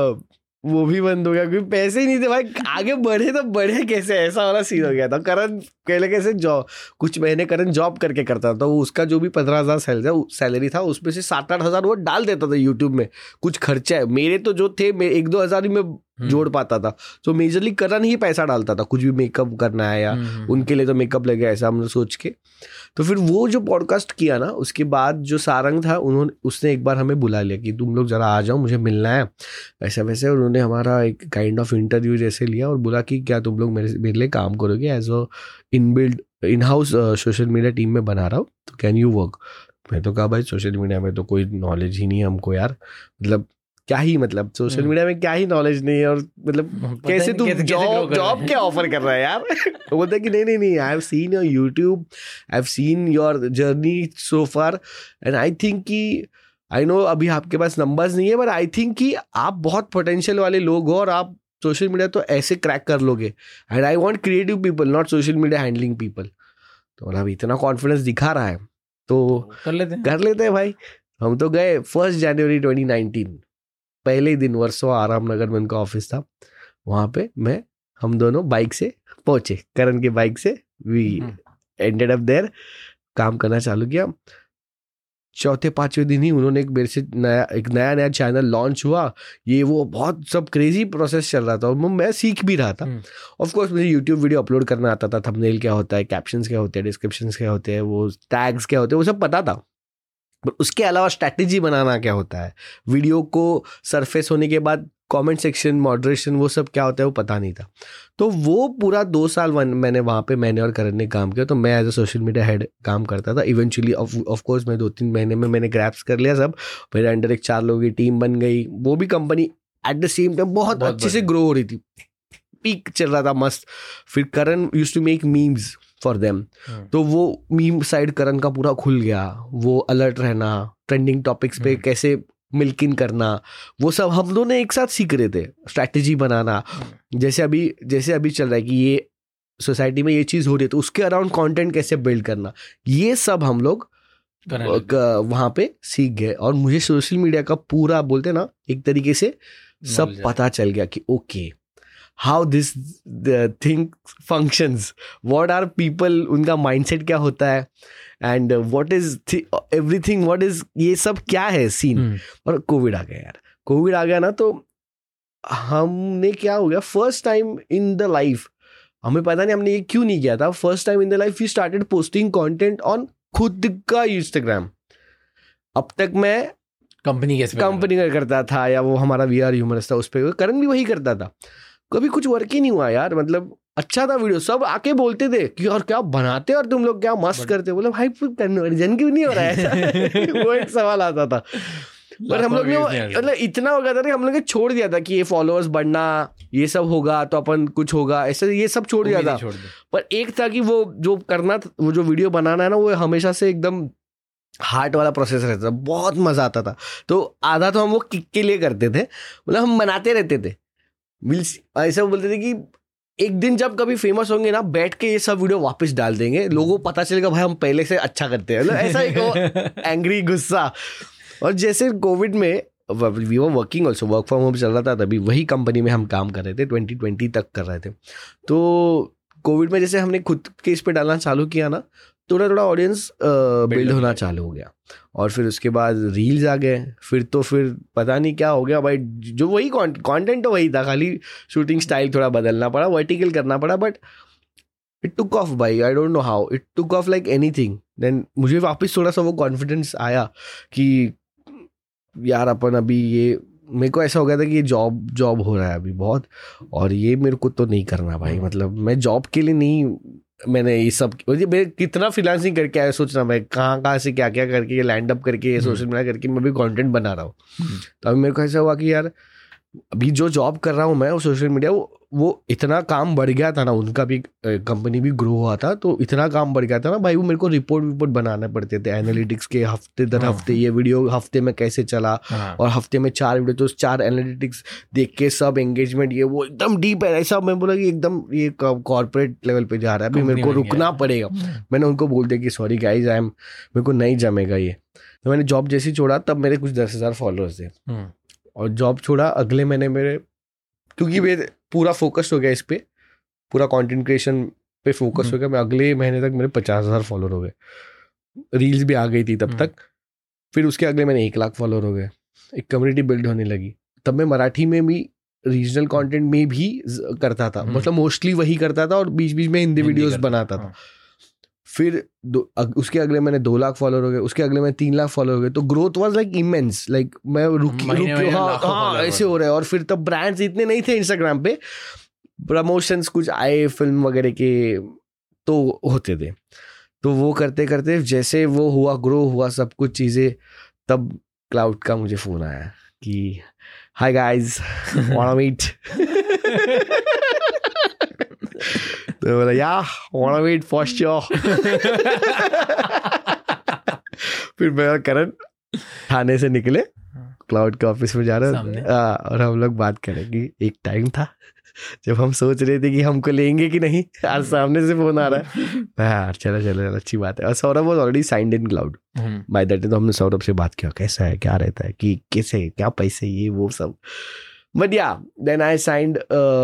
[SPEAKER 1] वो भी बंद हो गया क्योंकि पैसे ही नहीं थे भाई, आगे बढ़े तो बढ़े कैसे, ऐसा वाला सीन हो गया था। करण पहले कैसे कुछ महीने करण जॉब करके करता था, वो उसका जो भी 15,000 सैलरी था उसमें से 7-8 हज़ार वो डाल देता था यूट्यूब में, कुछ खर्चा है। मेरे तो जो थे 1-2 हज़ार ही में जोड़ पाता था, तो मेजरली करण ही पैसा डालता था, कुछ भी मेकअप करना है या उनके लिए तो मेकअप लगे ऐसा हमने सोच के। तो फिर वो जो पॉडकास्ट किया ना, उसके बाद जो सारंग था उसने एक बार हमें बुला लिया कि तुम लोग जरा आ जाओ, मुझे मिलना है ऐसा वैसे। उन्होंने हमारा एक काइंड ऑफ इंटरव्यू जैसे लिया और बोला कि क्या तुम लोग मेरे लिए काम करोगे, as a in house social media team में बना रहा हूँ, तो कैन यू वर्क। मैं तो कहा भाई सोशल मीडिया में तो कोई नॉलेज ही नहीं है हमको यार, मतलब क्या ही, मतलब सोशल मीडिया में क्या ही नॉलेज नहीं है, और मतलब कैसे तुम जॉब क्या ऑफर कर रहा है यार। वो बोलता है कि नहीं, I have seen your YouTube, I have seen your journey so far, and I think कि आई नो अभी आपके पास नंबर्स नहीं है, बट आई थिंक कि आप बहुत पोटेंशियल वाले लोग हो और आप सोशल मीडिया तो ऐसे क्रैक कर लोगे, and I want creative people, not social media handling people. तो मतलब इतना कॉन्फिडेंस दिखा रहा है तो कर लेते हैं भाई। हम तो गए 1 जनवरी 2019, पहले ही दिन वर्सों आराम नगर में उनका ऑफिस था, वहां पे हम दोनों बाइक से पहुंचे, करण की बाइक से, वी एंडेड अप देयर, काम करना चालू किया। 4-5वें दिन ही उन्होंने मेरे से एक नया चैनल लॉन्च हुआ, ये वो बहुत सब क्रेजी प्रोसेस चल रहा था और मैं सीख भी रहा था। ऑफ कोर्स मुझे यूट्यूब वीडियो अपलोड करना आता था, थंबनेल क्या होता है, कैप्शंस क्या होते हैं, डिस्क्रिप्शंस क्या होते हैं, वो टैग्स क्या होते हैं, वो सब पता था। पर उसके अलावा स्ट्रैटेजी बनाना क्या होता है, वीडियो को सरफेस होने के बाद कमेंट सेक्शन, मॉडरेशन, वो सब क्या होता है वो पता नहीं था। तो वो पूरा 2 साल मैंने और करण ने काम किया। तो मैं as a social media head काम करता था। इवेंचुअली ऑफ कोर्स मैं 2-3 महीने में मैंने ग्रैप्स कर लिया सब, मेरे अंडर एक 4 लोगों की टीम बन गई। वो भी company at the same time बहुत अच्छे से ग्रो हो रही थी, पीक चल रहा था मस्त। फिर Karan used to make memes for them, तो वो मीम साइड करण का पूरा खुल गया। वो अलर्ट रहना, ट्रेंडिंग टॉपिक्स पे कैसे मिल्किन करना, वो सब हम दोनों एक साथ सीख रहे थे। स्ट्रैटेजी बनाना, जैसे अभी चल रहा है कि ये सोसाइटी में ये चीज़ हो रही है तो उसके अराउंड कंटेंट कैसे बिल्ड करना, ये सब हम लोग वहाँ पे सीख गए। और मुझे सोशल मीडिया का पूरा बोलते ना एक तरीके से सब पता चल गया कि okay how this thing functions, what are people, उनका माइंडसेट क्या होता है, and what is everything, what is, ये सब क्या है सीन। और कोविड आ गया यार, कोविड आ गया ना, तो हमने क्या हो गया, first time in the life, हमें पता नहीं हमने ये क्यों नहीं किया था, first time in the life we started posting content on खुद का इंस्टाग्राम। अब तक मैं कंपनी का करता था या वो हमारा VR ह्यूमरस था उस पर, करण भी वही करता था। कभी कुछ वर्क ही नहीं हुआ यार, मतलब अच्छा था वीडियो, सब आके बोलते थे कि और क्या बनाते और तुम लोग क्या मस्त करते, बोले भाई कन्वर्जन क्यों नहीं हो रहा है वो एक सवाल आता था। पर हम लोग ने मतलब इतना हो गया था कि हम लोग ने छोड़ दिया था कि ये फॉलोअर्स बढ़ना, ये सब होगा तो अपन कुछ होगा, ऐसे ये सब छोड़ दिया था। पर एक था कि वो जो करना, वो जो वीडियो बनाना है ना, वो हमेशा से एकदम हार्ट वाला प्रोसेस रहता था, बहुत मजा आता था। तो आधा तो हम वो किक के लिए करते थे, मतलब हम बनाते रहते थे, ऐसा बोलते थे कि एक दिन जब कभी फेमस होंगे ना, बैठ के ये सब वीडियो वापस डाल देंगे, लोगों को पता चलेगा भाई हम पहले से अच्छा करते हैं, ऐसा एक एंग्री गुस्सा। और जैसे कोविड में we were working also, work from home चल रहा था तभी, वही कंपनी में हम काम कर रहे थे, 2020 तक कर रहे थे। तो कोविड में जैसे हमने खुद के इस पे डालना चालू किया ना, थोड़ा थोड़ा ऑडियंस बिल्ड होना चालू हो गया। और फिर उसके बाद रील्स आ गए, फिर पता नहीं क्या हो गया भाई, जो वही कंटेंट तो वही था, खाली शूटिंग स्टाइल थोड़ा बदलना पड़ा, वर्टिकल करना पड़ा, बट इट टुक ऑफ भाई, I don't know how it took off like anything. Then मुझे वापस थोड़ा सा वो कॉन्फिडेंस आया कि यार अपन अभी ये, मेरे को ऐसा हो गया था कि ये जॉब हो रहा है अभी बहुत, और ये मेरे को तो नहीं करना भाई, मतलब मैं जॉब के लिए नहीं, मैंने ये सब मैं कितना फ्रीलांसिंग करके आया, सोचना मैं कहाँ से क्या क्या करके लैंड अप करके ये सोशल मीडिया करके मैं भी कंटेंट बना रहा हूँ। तो अभी मेरे को ऐसा हुआ कि यार अभी जो जॉब कर रहा हूँ मैं, वो सोशल मीडिया, वो इतना काम बढ़ गया था ना, उनका भी कंपनी भी ग्रो हुआ था, तो इतना काम बढ़ गया था ना भाई, वो मेरे को रिपोर्ट बनाने पड़ते थे एनालिटिक्स के, हफ्ते दर हफ्ते ये वीडियो हफ्ते में कैसे चला, और हफ्ते में 4 वीडियो, तो 4 एनालिटिक्स देख के सब एंगेजमेंट, ये वो एकदम डीप है। ऐसा मैं बोला कि एकदम ये कॉर्पोरेट लेवल पे जा रहा है, अभी मेरे को रुकना पड़ेगा। मैंने उनको बोल दिया कि सॉरी गाइज, मेरे को नहीं जमेगा ये। तो मैंने जॉब जैसे छोड़ा, तब मेरे कुछ 10,000 फॉलोअर्स थे, और जॉब छोड़ा अगले महीने मेरे, क्योंकि मेरे पूरा फोकस हो गया इस पे, पूरा कंटेंट क्रिएशन पे फोकस हो गया, मैं अगले महीने तक मेरे 50,000 फॉलोअर हो गए, रील्स भी आ गई थी तब तक। फिर उसके अगले महीने 1 लाख फॉलोअर हो गए, एक कम्युनिटी बिल्ड होने लगी। तब मैं मराठी में भी रीजनल कंटेंट में भी करता था, मतलब मोस्टली वही करता था, और बीच बीच में हिंदी वीडियोस बनाता था। फिर उसके अगले मैंने 2 लाख फॉलोअर हो गए, उसके अगले में 3 लाख फॉलोअर हो गए। तो growth was like immense, like मैं हाँ ऐसे हो रहा है। और फिर तब ब्रांड्स इतने नहीं थे इंस्टाग्राम पे, प्रमोशंस कुछ आए फिल्म वगैरह के तो होते थे। तो वो करते करते जैसे वो हुआ, ग्रो हुआ सब कुछ चीज़ें, तब क्लाउड का मुझे फ़ोन आया कि हाय गाइस वांना मीट। तो बोला या वांना मीट फॉर श्योर। फिर मैं करण थाने से निकले, क्लाउड के ऑफिस में जा रहे हैं, और हम लोग बात करेंगे। एक टाइम था जब हम सोच रहे थे कि हमको लेंगे कि नहीं, आज सामने से फोन आ रहा है, यार चलो चलो अच्छी बात है। और Saurabh was already signed in cloud by that, तो हमने सौरभ से बात किया कैसा है, क्या रहता है, कि कैसे क्या पैसे, ये वो सब। But yeah then I signed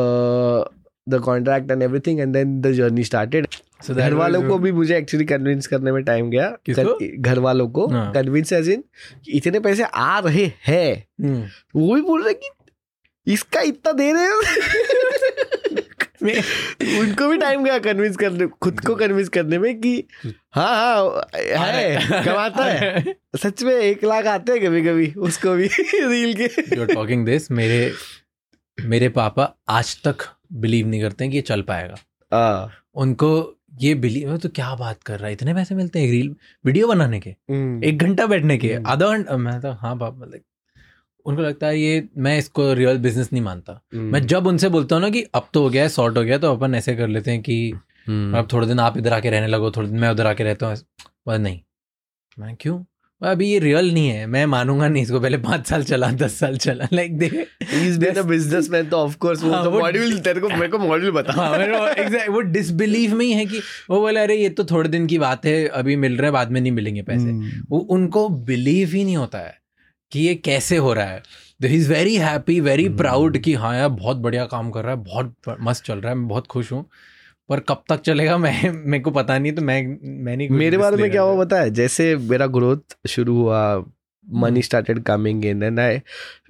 [SPEAKER 1] the contract and everything, and then the journey started. घर वालों को भी मुझे एक्चुअली कन्विंस करने में टाइम गया, घर वालों को कन्विंस एज इन इतने पैसे आ रहे हैं, वो भी बोल रहे कि इसका इतना दे रहे हो। उनको भी टाइम गया कन्विंस करने, खुद को कन्विंस करने में कि हाँ है कमाता है सच में। 1 लाख आते हैं कभी कभी उसको भी रील के।
[SPEAKER 2] You're talking this, मेरे पापा आज तक बिलीव नहीं करते हैं कि ये चल पाएगा। उनको ये बिलीव, तो क्या बात कर रहा है, इतने पैसे मिलते हैं एक रील वीडियो बनाने के, 1 घंटा बैठने के, आधा घंटा। मैं तो हाँ पापा, मतलब उनको लगता है ये, मैं इसको रियल बिजनेस नहीं मानता। मैं जब उनसे बोलता हूँ ना कि अब तो हो गया है, सॉर्ट हो गया, तो अपन ऐसे कर लेते हैं कि अब थोड़े दिन आप इधर आके रहने लगो, थोड़े दिन मैं उधर आके रहता हूँ, नहीं मैं क्यों, अभी ये रियल नहीं है, मैं मानूंगा नहीं इसको, पहले 5 साल चला, 10 साल चला, लाइक देख
[SPEAKER 1] इज बीन अ बिजनेसमैन, तो ऑफ कोर्स वो तो मॉड्यूल तेरे को, मेरे को मॉड्यूल बता।
[SPEAKER 2] एग्जैक्ट, वो डिसबिलीव में ही है कि वो बोले अरे ये तो थोड़े दिन की बात है, अभी मिल रहे हैं, बाद में नहीं मिलेंगे पैसे। वो उनको बिलीव ही नहीं होता है कि ये कैसे हो रहा है। He is very happy, very proud कि हाँ यार बहुत बढ़िया काम कर रहा है, बहुत मस्त चल रहा है, मैं बहुत खुश हूँ, पर कब तक चलेगा मेरे को पता नहीं। तो मैं नहीं,
[SPEAKER 1] मेरे बारे में क्या हुआ पता है, जैसे मेरा ग्रोथ शुरू हुआ, money started coming in, and I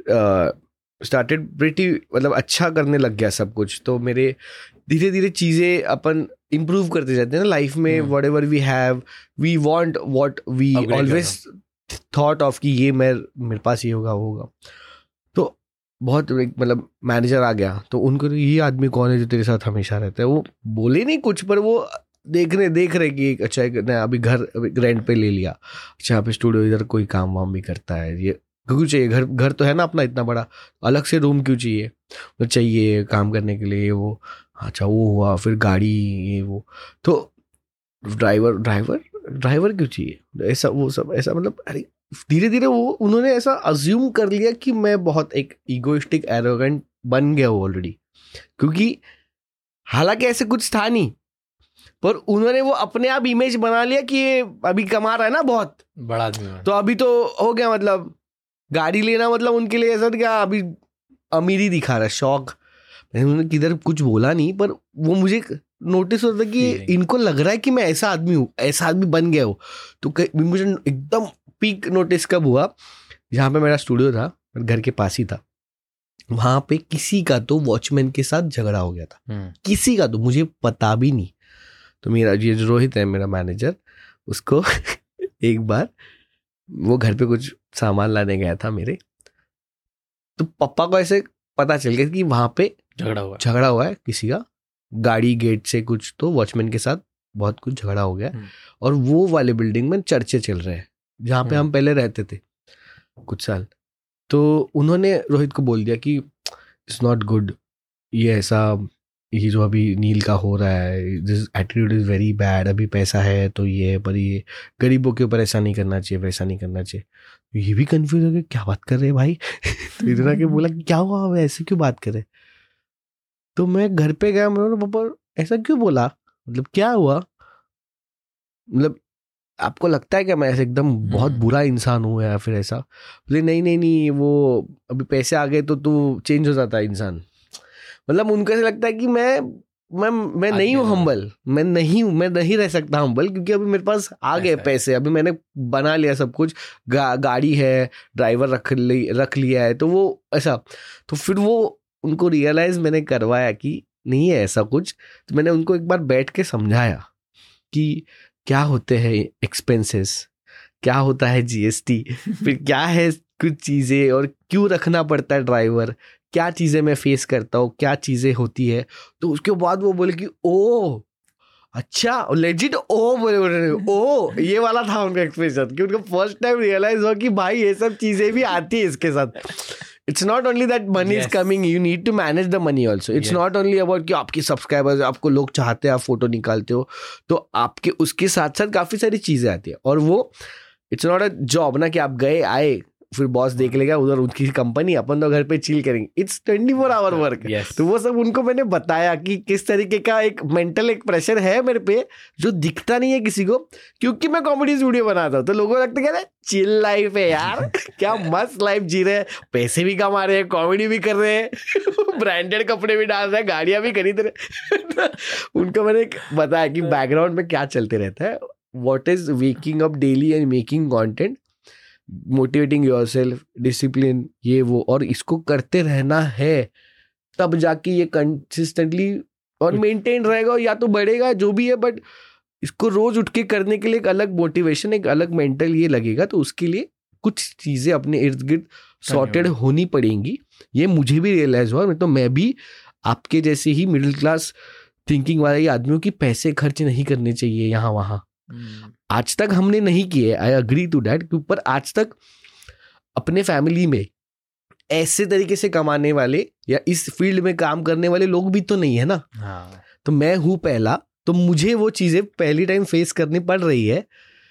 [SPEAKER 1] started pretty, मतलब अच्छा करने लग गया सब कुछ। तो मेरे धीरे धीरे चीजें अपन इम्प्रूव करते जाते हैं ना लाइफ में। Whatever we have, we want what we always thought of कि ये मेरे पास ये होगा वो होगा। तो बहुत मतलब मैनेजर आ गया, तो उनको ये आदमी कौन है जो तेरे साथ हमेशा रहता है, वो बोले नहीं कुछ, पर वो देख रहे कि अच्छा अभी घर रेंट पे ले लिया, अच्छा यहाँ पे स्टूडियो, इधर कोई काम वाम भी करता है, ये क्यों चाहिए, घर तो है ना अपना इतना बड़ा, अलग से रूम क्यों चाहिए, तो चाहिए काम करने के लिए वो। अच्छा वो हुआ, फिर गाड़ी ये वो, तो ड्राइवर क्यों चाहिए, ऐसा वो सब ऐसा, मतलब अरे धीरे धीरे वो उन्होंने ऐसा अज्यूम कर लिया कि मैं बहुत एक इगोइस्टिक एरोगेंट बन गया वो ऑलरेडी, क्योंकि हालांकि ऐसे कुछ था नहीं, पर उन्होंने वो अपने आप इमेज बना लिया कि ये अभी कमा रहा है ना बहुत
[SPEAKER 2] बड़ा आदमी,
[SPEAKER 1] तो अभी तो हो गया, मतलब गाड़ी लेना मतलब उनके लिए ऐसा क्या अभी अमीरी दिखा रहा है, शौक। मैंने किधर कुछ बोला नहीं, पर वो मुझे नोटिस होता कि इनको लग रहा है कि मैं ऐसा आदमी हूँ, ऐसा आदमी बन गया हूँ। तो मुझे एकदम पीक नोटिस कब हुआ, जहाँ पे मेरा स्टूडियो था, घर के पास ही था, वहां पे किसी का तो वॉचमैन के साथ झगड़ा हो गया था, किसी का तो मुझे पता भी नहीं। तो मेरा ये जो रोहित है मेरा मैनेजर, उसको एक बार वो घर पे कुछ सामान लाने गया था मेरे, तो पापा को ऐसे पता चल गया कि वहां पे झगड़ा हुआ है किसी का, गाड़ी गेट से कुछ, तो वॉचमैन के साथ बहुत कुछ झगड़ा हो गया। और वो वाले बिल्डिंग में चर्चे चल रहे हैं जहाँ पे हम पहले रहते थे कुछ साल। तो उन्होंने रोहित को बोल दिया कि इट्स नॉट गुड, ये ऐसा, ये जो अभी नील का हो रहा है, this attitude is very bad, अभी पैसा है तो ये है, पर ये गरीबों के ऊपर ऐसा नहीं करना चाहिए, वैसा नहीं करना चाहिए। ये भी कंफ्यूज हो गया, क्या बात कर रहे हैं भाई। तो इतना के बोला कि क्या हुआ, ऐसे क्यों बात कर रहे। तो मैं घर पे गया, मैंने पापा ऐसा क्यों बोला, मतलब क्या हुआ, मतलब आपको लगता है कि मैं ऐसे एकदम बहुत बुरा इंसान हूँ या फिर ऐसा। बोले नहीं, वो अभी पैसे आ गए तो तू चेंज हो जाता है इंसान। मतलब उनको ऐसा लगता है कि मैं नहीं हूँ हम्बल, मैं नहीं रह सकता हम्बल, क्योंकि अभी मेरे पास आ गए पैसे, अभी मैंने बना लिया सब कुछ, गाड़ी है, ड्राइवर रख लिया है, तो वो ऐसा। तो फिर वो उनको रियलाइज मैंने करवाया कि नहीं है ऐसा कुछ। तो मैंने उनको एक बार बैठ के समझाया कि क्या होते हैं एक्सपेंसेस, क्या होता है जीएसटी, फिर क्या है कुछ चीजें, और क्यों रखना पड़ता है ड्राइवर, क्या चीजें मैं फेस करता हूँ, क्या चीजें होती है। तो उसके बाद वो बोले कि ओ अच्छा, लेजिट ओ बोले ओ, ये वाला था उनका एक्सप्रेशन कि उनको फर्स्ट टाइम रियलाइज हुआ कि भाई ये सब चीजें भी आती है इसके साथ। It's not only that money is coming, you need to manage the money also. It's not only about कि आपकी सब्सक्राइबर्स, आपको लोग चाहते हैं, आप फोटो निकालते हो, तो आपके उसके साथ साथ काफी सारी चीजें आती है। और वो इट्स नॉट अ जॉब ना कि आप गए आए फिर बॉस देख लेगा उधर उनकी कंपनी, अपन तो घर पे चिल करेंगे। It's 24 hour work. तो वो सब उनको मैंने बताया कि किस तरीके का एक मेंटल एक प्रेशर है मेरे पे, जो दिखता नहीं है किसी को, क्योंकि मैं कॉमेडी वीडियो बनाता हूँ। तो लोगों को लगता है कि चिल लाइफ है यार, क्या मस्त लाइफ जी रहे हैं, पैसे भी कमा रहे हैं, कॉमेडी भी कर रहे हैं, ब्रांडेड कपड़े भी डाल रहे हैं, गाड़ियां भी खरीद रहे। उनको मैंने बताया कि बैकग्राउंड में क्या चलते रहता है, what is waking up daily and making content, motivating yourself, discipline, ये वो, और इसको करते रहना है, तब जाके ये कंसिस्टेंटली और मेंटेन रहेगा, या तो बढ़ेगा जो भी है, बट इसको रोज उठ के करने के लिए एक अलग मोटिवेशन, एक अलग मेंटल ये लगेगा। तो उसके लिए कुछ चीजें अपने इर्द गिर्द सॉर्टेड होनी पड़ेंगी। ये मुझे भी रियलाइज हुआ, तो मैं भी आपके जैसे ही मिडिल क्लास थिंकिंग वाले आदमियों की पैसे खर्च नहीं करने चाहिए यहाँ वहाँ। आज तक हमने नहीं किए, आई अग्री टू दैट, पर आज तक अपने फैमिली में ऐसे तरीके से कमाने वाले या इस फील्ड में काम करने वाले लोग भी तो नहीं है ना। तो मैं हूं पहला, तो मुझे वो चीजें पहली टाइम फेस करनी पड़ रही है।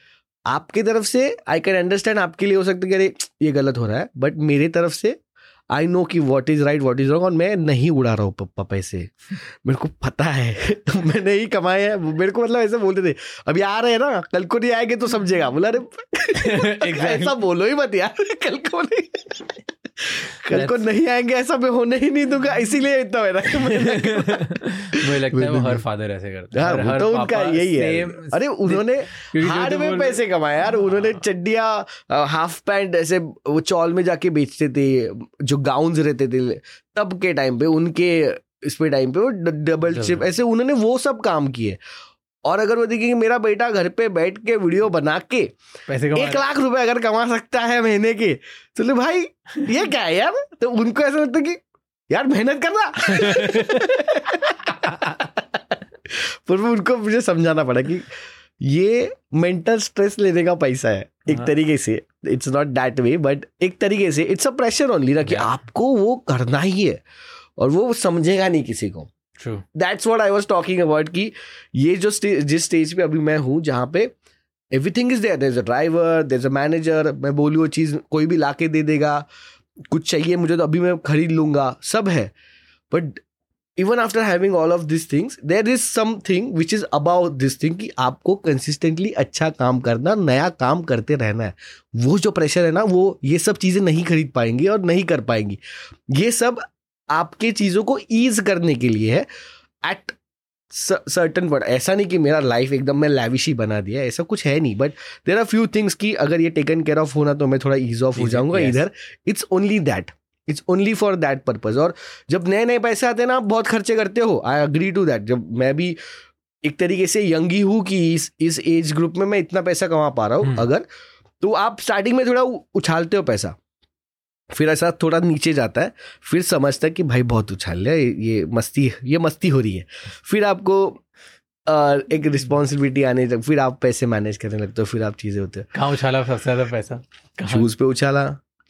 [SPEAKER 1] आपकी तरफ से आई कैन अंडरस्टैंड, आपके लिए हो सकता है कि अरे ये गलत हो रहा है, बट मेरी तरफ से आई नो कि what is right what is wrong, और मैं नहीं उड़ा रहा हूँ पप्पा पैसे, मेरे को पता है मैंने ही कमाए हैं। मेरे को मतलब ऐसे बोलते थे, अभी आ रहे हैं ना, कल को नहीं आएंगे तो समझेगा। बोला अरे ऐसा बोलो ही मत यार, कल को नहीं आएंगे ऐसा मैं होने ही नहीं दूंगा, इसीलिए इतना मेरा
[SPEAKER 2] मुझे लगता है वो हर फादर ऐसे करते हैं।
[SPEAKER 1] हाँ, तो उनका यही है। अरे उन्होंने हार्ड में पैसे कमाए यार, उन्होंने चड्डियाँ हाफ पैंट ऐसे वो चौल में जाके बेचते थे, जो गाउन्स रहते थे तब के टाइम पे, उनके इस पे टाइम पे वो डबल शिप ऐसे उन्होंने वो सब काम किए। और अगर वो देखिए कि मेरा बेटा घर पे बैठ के वीडियो बना के 1 लाख रुपए अगर कमा सकता है महीने के, तो ले भाई ये क्या है यार। तो उनको ऐसा लगता है कि यार मेहनत करना पर उनको मुझे समझाना पड़ा कि ये मेंटल स्ट्रेस लेने का पैसा है एक तरीके से। It's not that way, but एक तरीके से इट्स अ प्रेशर ओनली ना कि आपको वो करना ही है, और वो समझेगा नहीं किसी को। That's what I was talking about कि ये जो जिस स्टेज पे अभी मैं हूँ, जहाँ पे everything is there, there's a driver, there's a manager, मैं बोलूँ वो चीज़ कोई भी लाके दे देगा, कुछ चाहिए मुझे तो अभी मैं खरीद लूंगा, सब है, but even after having all of this things there is something which is about this thing कि आपको कंसिस्टेंटली अच्छा काम करना, नया काम करते रहना है। वो जो प्रेशर है ना, वो ये सब चीजें नहीं खरीद पाएंगी और नहीं कर पाएंगी। ये सब आपके चीजों को ईज करने के लिए है एट सर्टन पॉइंट। ऐसा नहीं कि मेरा लाइफ एकदम मैं लैविशी बना दिया, ऐसा कुछ है नहीं, but there are few things कि अगर ये टेकन केयर ऑफ होना तो मैं थोड़ा ईज ऑफ हो जाऊंगा इधर। It's only that, it's only for that purpose. और जब नए नए पैसे आते हैं ना, आप बहुत खर्चे करते हो, आई अग्री टू दैट। जब मैं भी एक तरीके से यंग ही हूँ कि इस एज ग्रुप में मैं इतना पैसा कमा पा रहा हूँ अगर, तो आप स्टार्टिंग में थोड़ा उछालते हो पैसा, फिर ऐसा थोड़ा नीचे जाता है, फिर समझता है कि भाई बहुत उछाल लिया, ये मस्ती हो रही है। फिर आपको एक रिस्पॉन्सिबिलिटी आने तक, फिर आप पैसे मैनेज करने लगते हो, फिर आप चीजें होते हैं।
[SPEAKER 2] कहाँ उछाला सबसे ज्यादा पैसा?
[SPEAKER 1] शूज पे उछाला,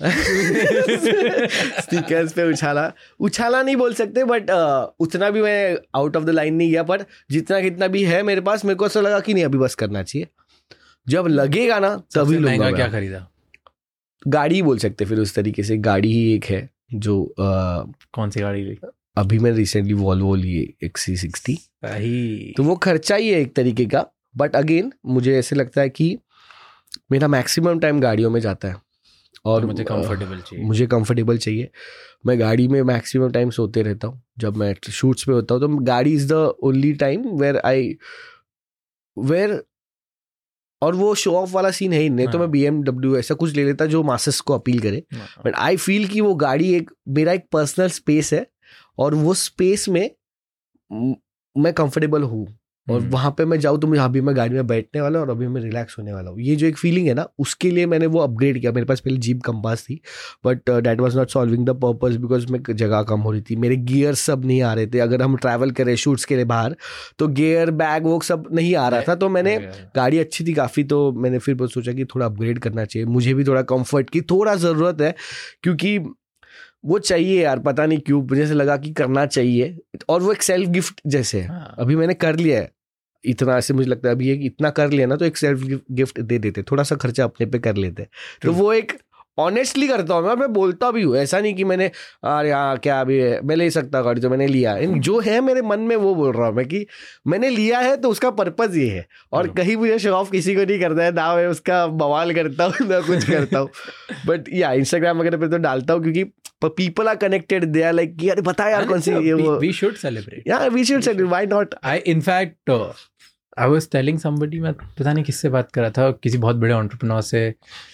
[SPEAKER 1] स्नीकर्स पे उछाला नहीं बोल सकते, बट उतना भी मैं आउट ऑफ द लाइन नहीं गया, पर जितना कितना भी है मेरे पास, मेरे को ऐसा लगा कि नहीं अभी बस करना चाहिए। जब लगेगा ना तभी लूंगा।
[SPEAKER 2] क्या खरीदा?
[SPEAKER 1] गाड़ी बोल सकते, फिर उस तरीके से गाड़ी ही एक है जो
[SPEAKER 2] कौन सी गाड़ी ली?
[SPEAKER 1] अभी मैं रिसेंटली वॉल्वो लिए XC60। तो वो खर्चा ही है एक तरीके का, बट अगेन मुझे ऐसे लगता है कि मेरा मैक्सिमम टाइम गाड़ियों में जाता है और
[SPEAKER 2] मुझे
[SPEAKER 1] कंफर्टेबल चाहिए। मैं गाड़ी में मैक्सिमम टाइम सोते रहता हूँ। जब मैं शूट्स पे होता हूँ तो गाड़ी is the only time where और वो शो ऑफ वाला सीन है ही नहीं। तो मैं BMW ऐसा कुछ ले लेता जो मासेस को अपील करे, बट आई फील कि वो गाड़ी मेरा एक पर्सनल स्पेस है और वो स्पेस में मैं कंफर्टेबल हूँ और वहां पे मैं जाऊँ तो मुझे अभी मैं गाड़ी में बैठने वाला हूँ और अभी मैं रिलैक्स होने वाला हूँ। ये जो एक फीलिंग है ना, उसके लिए मैंने वो अपग्रेड किया। मेरे पास पहले जीप कंपास थी, but that was not solving the purpose because मैं जगह कम हो रही थी, मेरे गियर सब नहीं आ रहे थे। अगर हम ट्रैवल करें शूट्स के लिए बाहर तो गियर बैग वो सब नहीं आ रहा था। तो मैंने गाड़ी अच्छी थी काफ़ी, तो मैंने फिर सोचा कि थोड़ा अपग्रेड करना चाहिए। मुझे भी थोड़ा कम्फर्ट की थोड़ा ज़रूरत है, क्योंकि वो चाहिए यार, पता नहीं क्यों मुझे से लगा कि करना चाहिए। और वो एक सेल्फ गिफ्ट जैसे है। अभी मैंने कर लिया है इतना, ऐसे मुझे लगता है अभी इतना कर लिया ना तो एक सेल्फ गिफ्ट दे देते, थोड़ा सा खर्चा अपने पे कर लेते। तो वो एक ऑनेस्टली करता हूँ मैं बोलता भी हूँ, ऐसा नहीं कि मैंने अरे हाँ क्या अभी मैं ले सकता गाड़ी तो मैंने लिया। जो है मेरे मन में वो बोल रहा हूँ मैं कि मैंने लिया है तो उसका पर्पज ये है। और कहीं मुझे शो ऑफ किसी को नहीं करता है ना, मैं उसका बवाल करता हूँ ना कुछ करता हूँ। बट या इंस्टाग्राम वगैरह पे तो डालता हूँ क्योंकि people are connected, they are like यार बता यार कौन सी ये वो
[SPEAKER 2] वी शुड सेलिब्रेट,
[SPEAKER 1] या we should celebrate, why not.
[SPEAKER 2] I in fact I was telling somebody, मैं पता नहीं किससे बात कर रहा था, किसी बहुत बड़े एंटरप्रेन्योर से,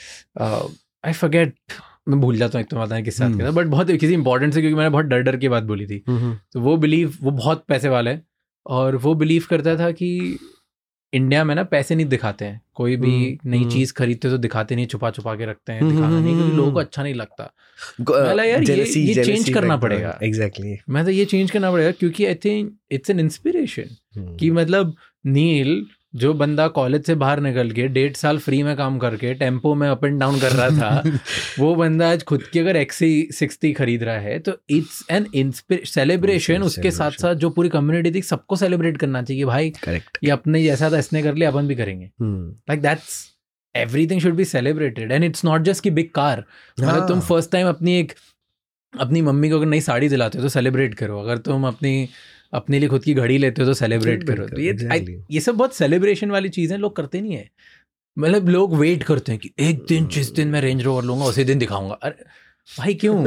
[SPEAKER 2] आई फॉरगेट, मैं भूल जाता हूँ एक तो पता नहीं किससे बात कर रहा था, बट बहुत किसी इंपॉर्टेंट से, क्योंकि मैंने बहुत डर की बात बोली थी। तो वो बहुत पैसे वाला है और वो बिलीव करता था कि इंडिया में ना पैसे नहीं दिखाते हैं, कोई भी नई चीज खरीदते तो दिखाते नहीं, छुपा के रखते हैं, दिखाना नहीं, क्योंकि लोगों को अच्छा नहीं लगता। यार ये चेंज करना पड़ेगा।
[SPEAKER 1] एग्जैक्टली,
[SPEAKER 2] मैं तो ये चेंज करना पड़ेगा, क्योंकि I think it's an inspiration कि मतलब नील जो बंदा कॉलेज से बाहर निकल के 1.5 साल फ्री में काम करके टेम्पो में अप एंड डाउन कर रहा था, वो बंदा आज खुद की अगर XC60 खरीद रहा है तो इट्स एन सेलिब्रेशन। उसके साथ साथ जो पूरी कम्युनिटी थी सबको सेलिब्रेट करना चाहिए भाई। Correct. ये अपने जैसा था, इसने कर लिया, अपन भी करेंगे। Like that's everything should be celebrated and it's not just कि बिग कार। मतलब तुम फर्स्ट टाइम अपनी मम्मी को अगर नई साड़ी दिलाते हो तो सेलिब्रेट करो, अगर तुम अपने लिए खुद की घड़ी लेते हो तो सेलिब्रेट करो। तो ये सब बहुत सेलिब्रेशन वाली चीज़ें लोग करते नहीं है। मतलब लोग वेट करते हैं कि एक दिन जिस दिन मैं रेंज रोवर लूंगा उसी दिन दिखाऊंगा। अरे भाई क्यों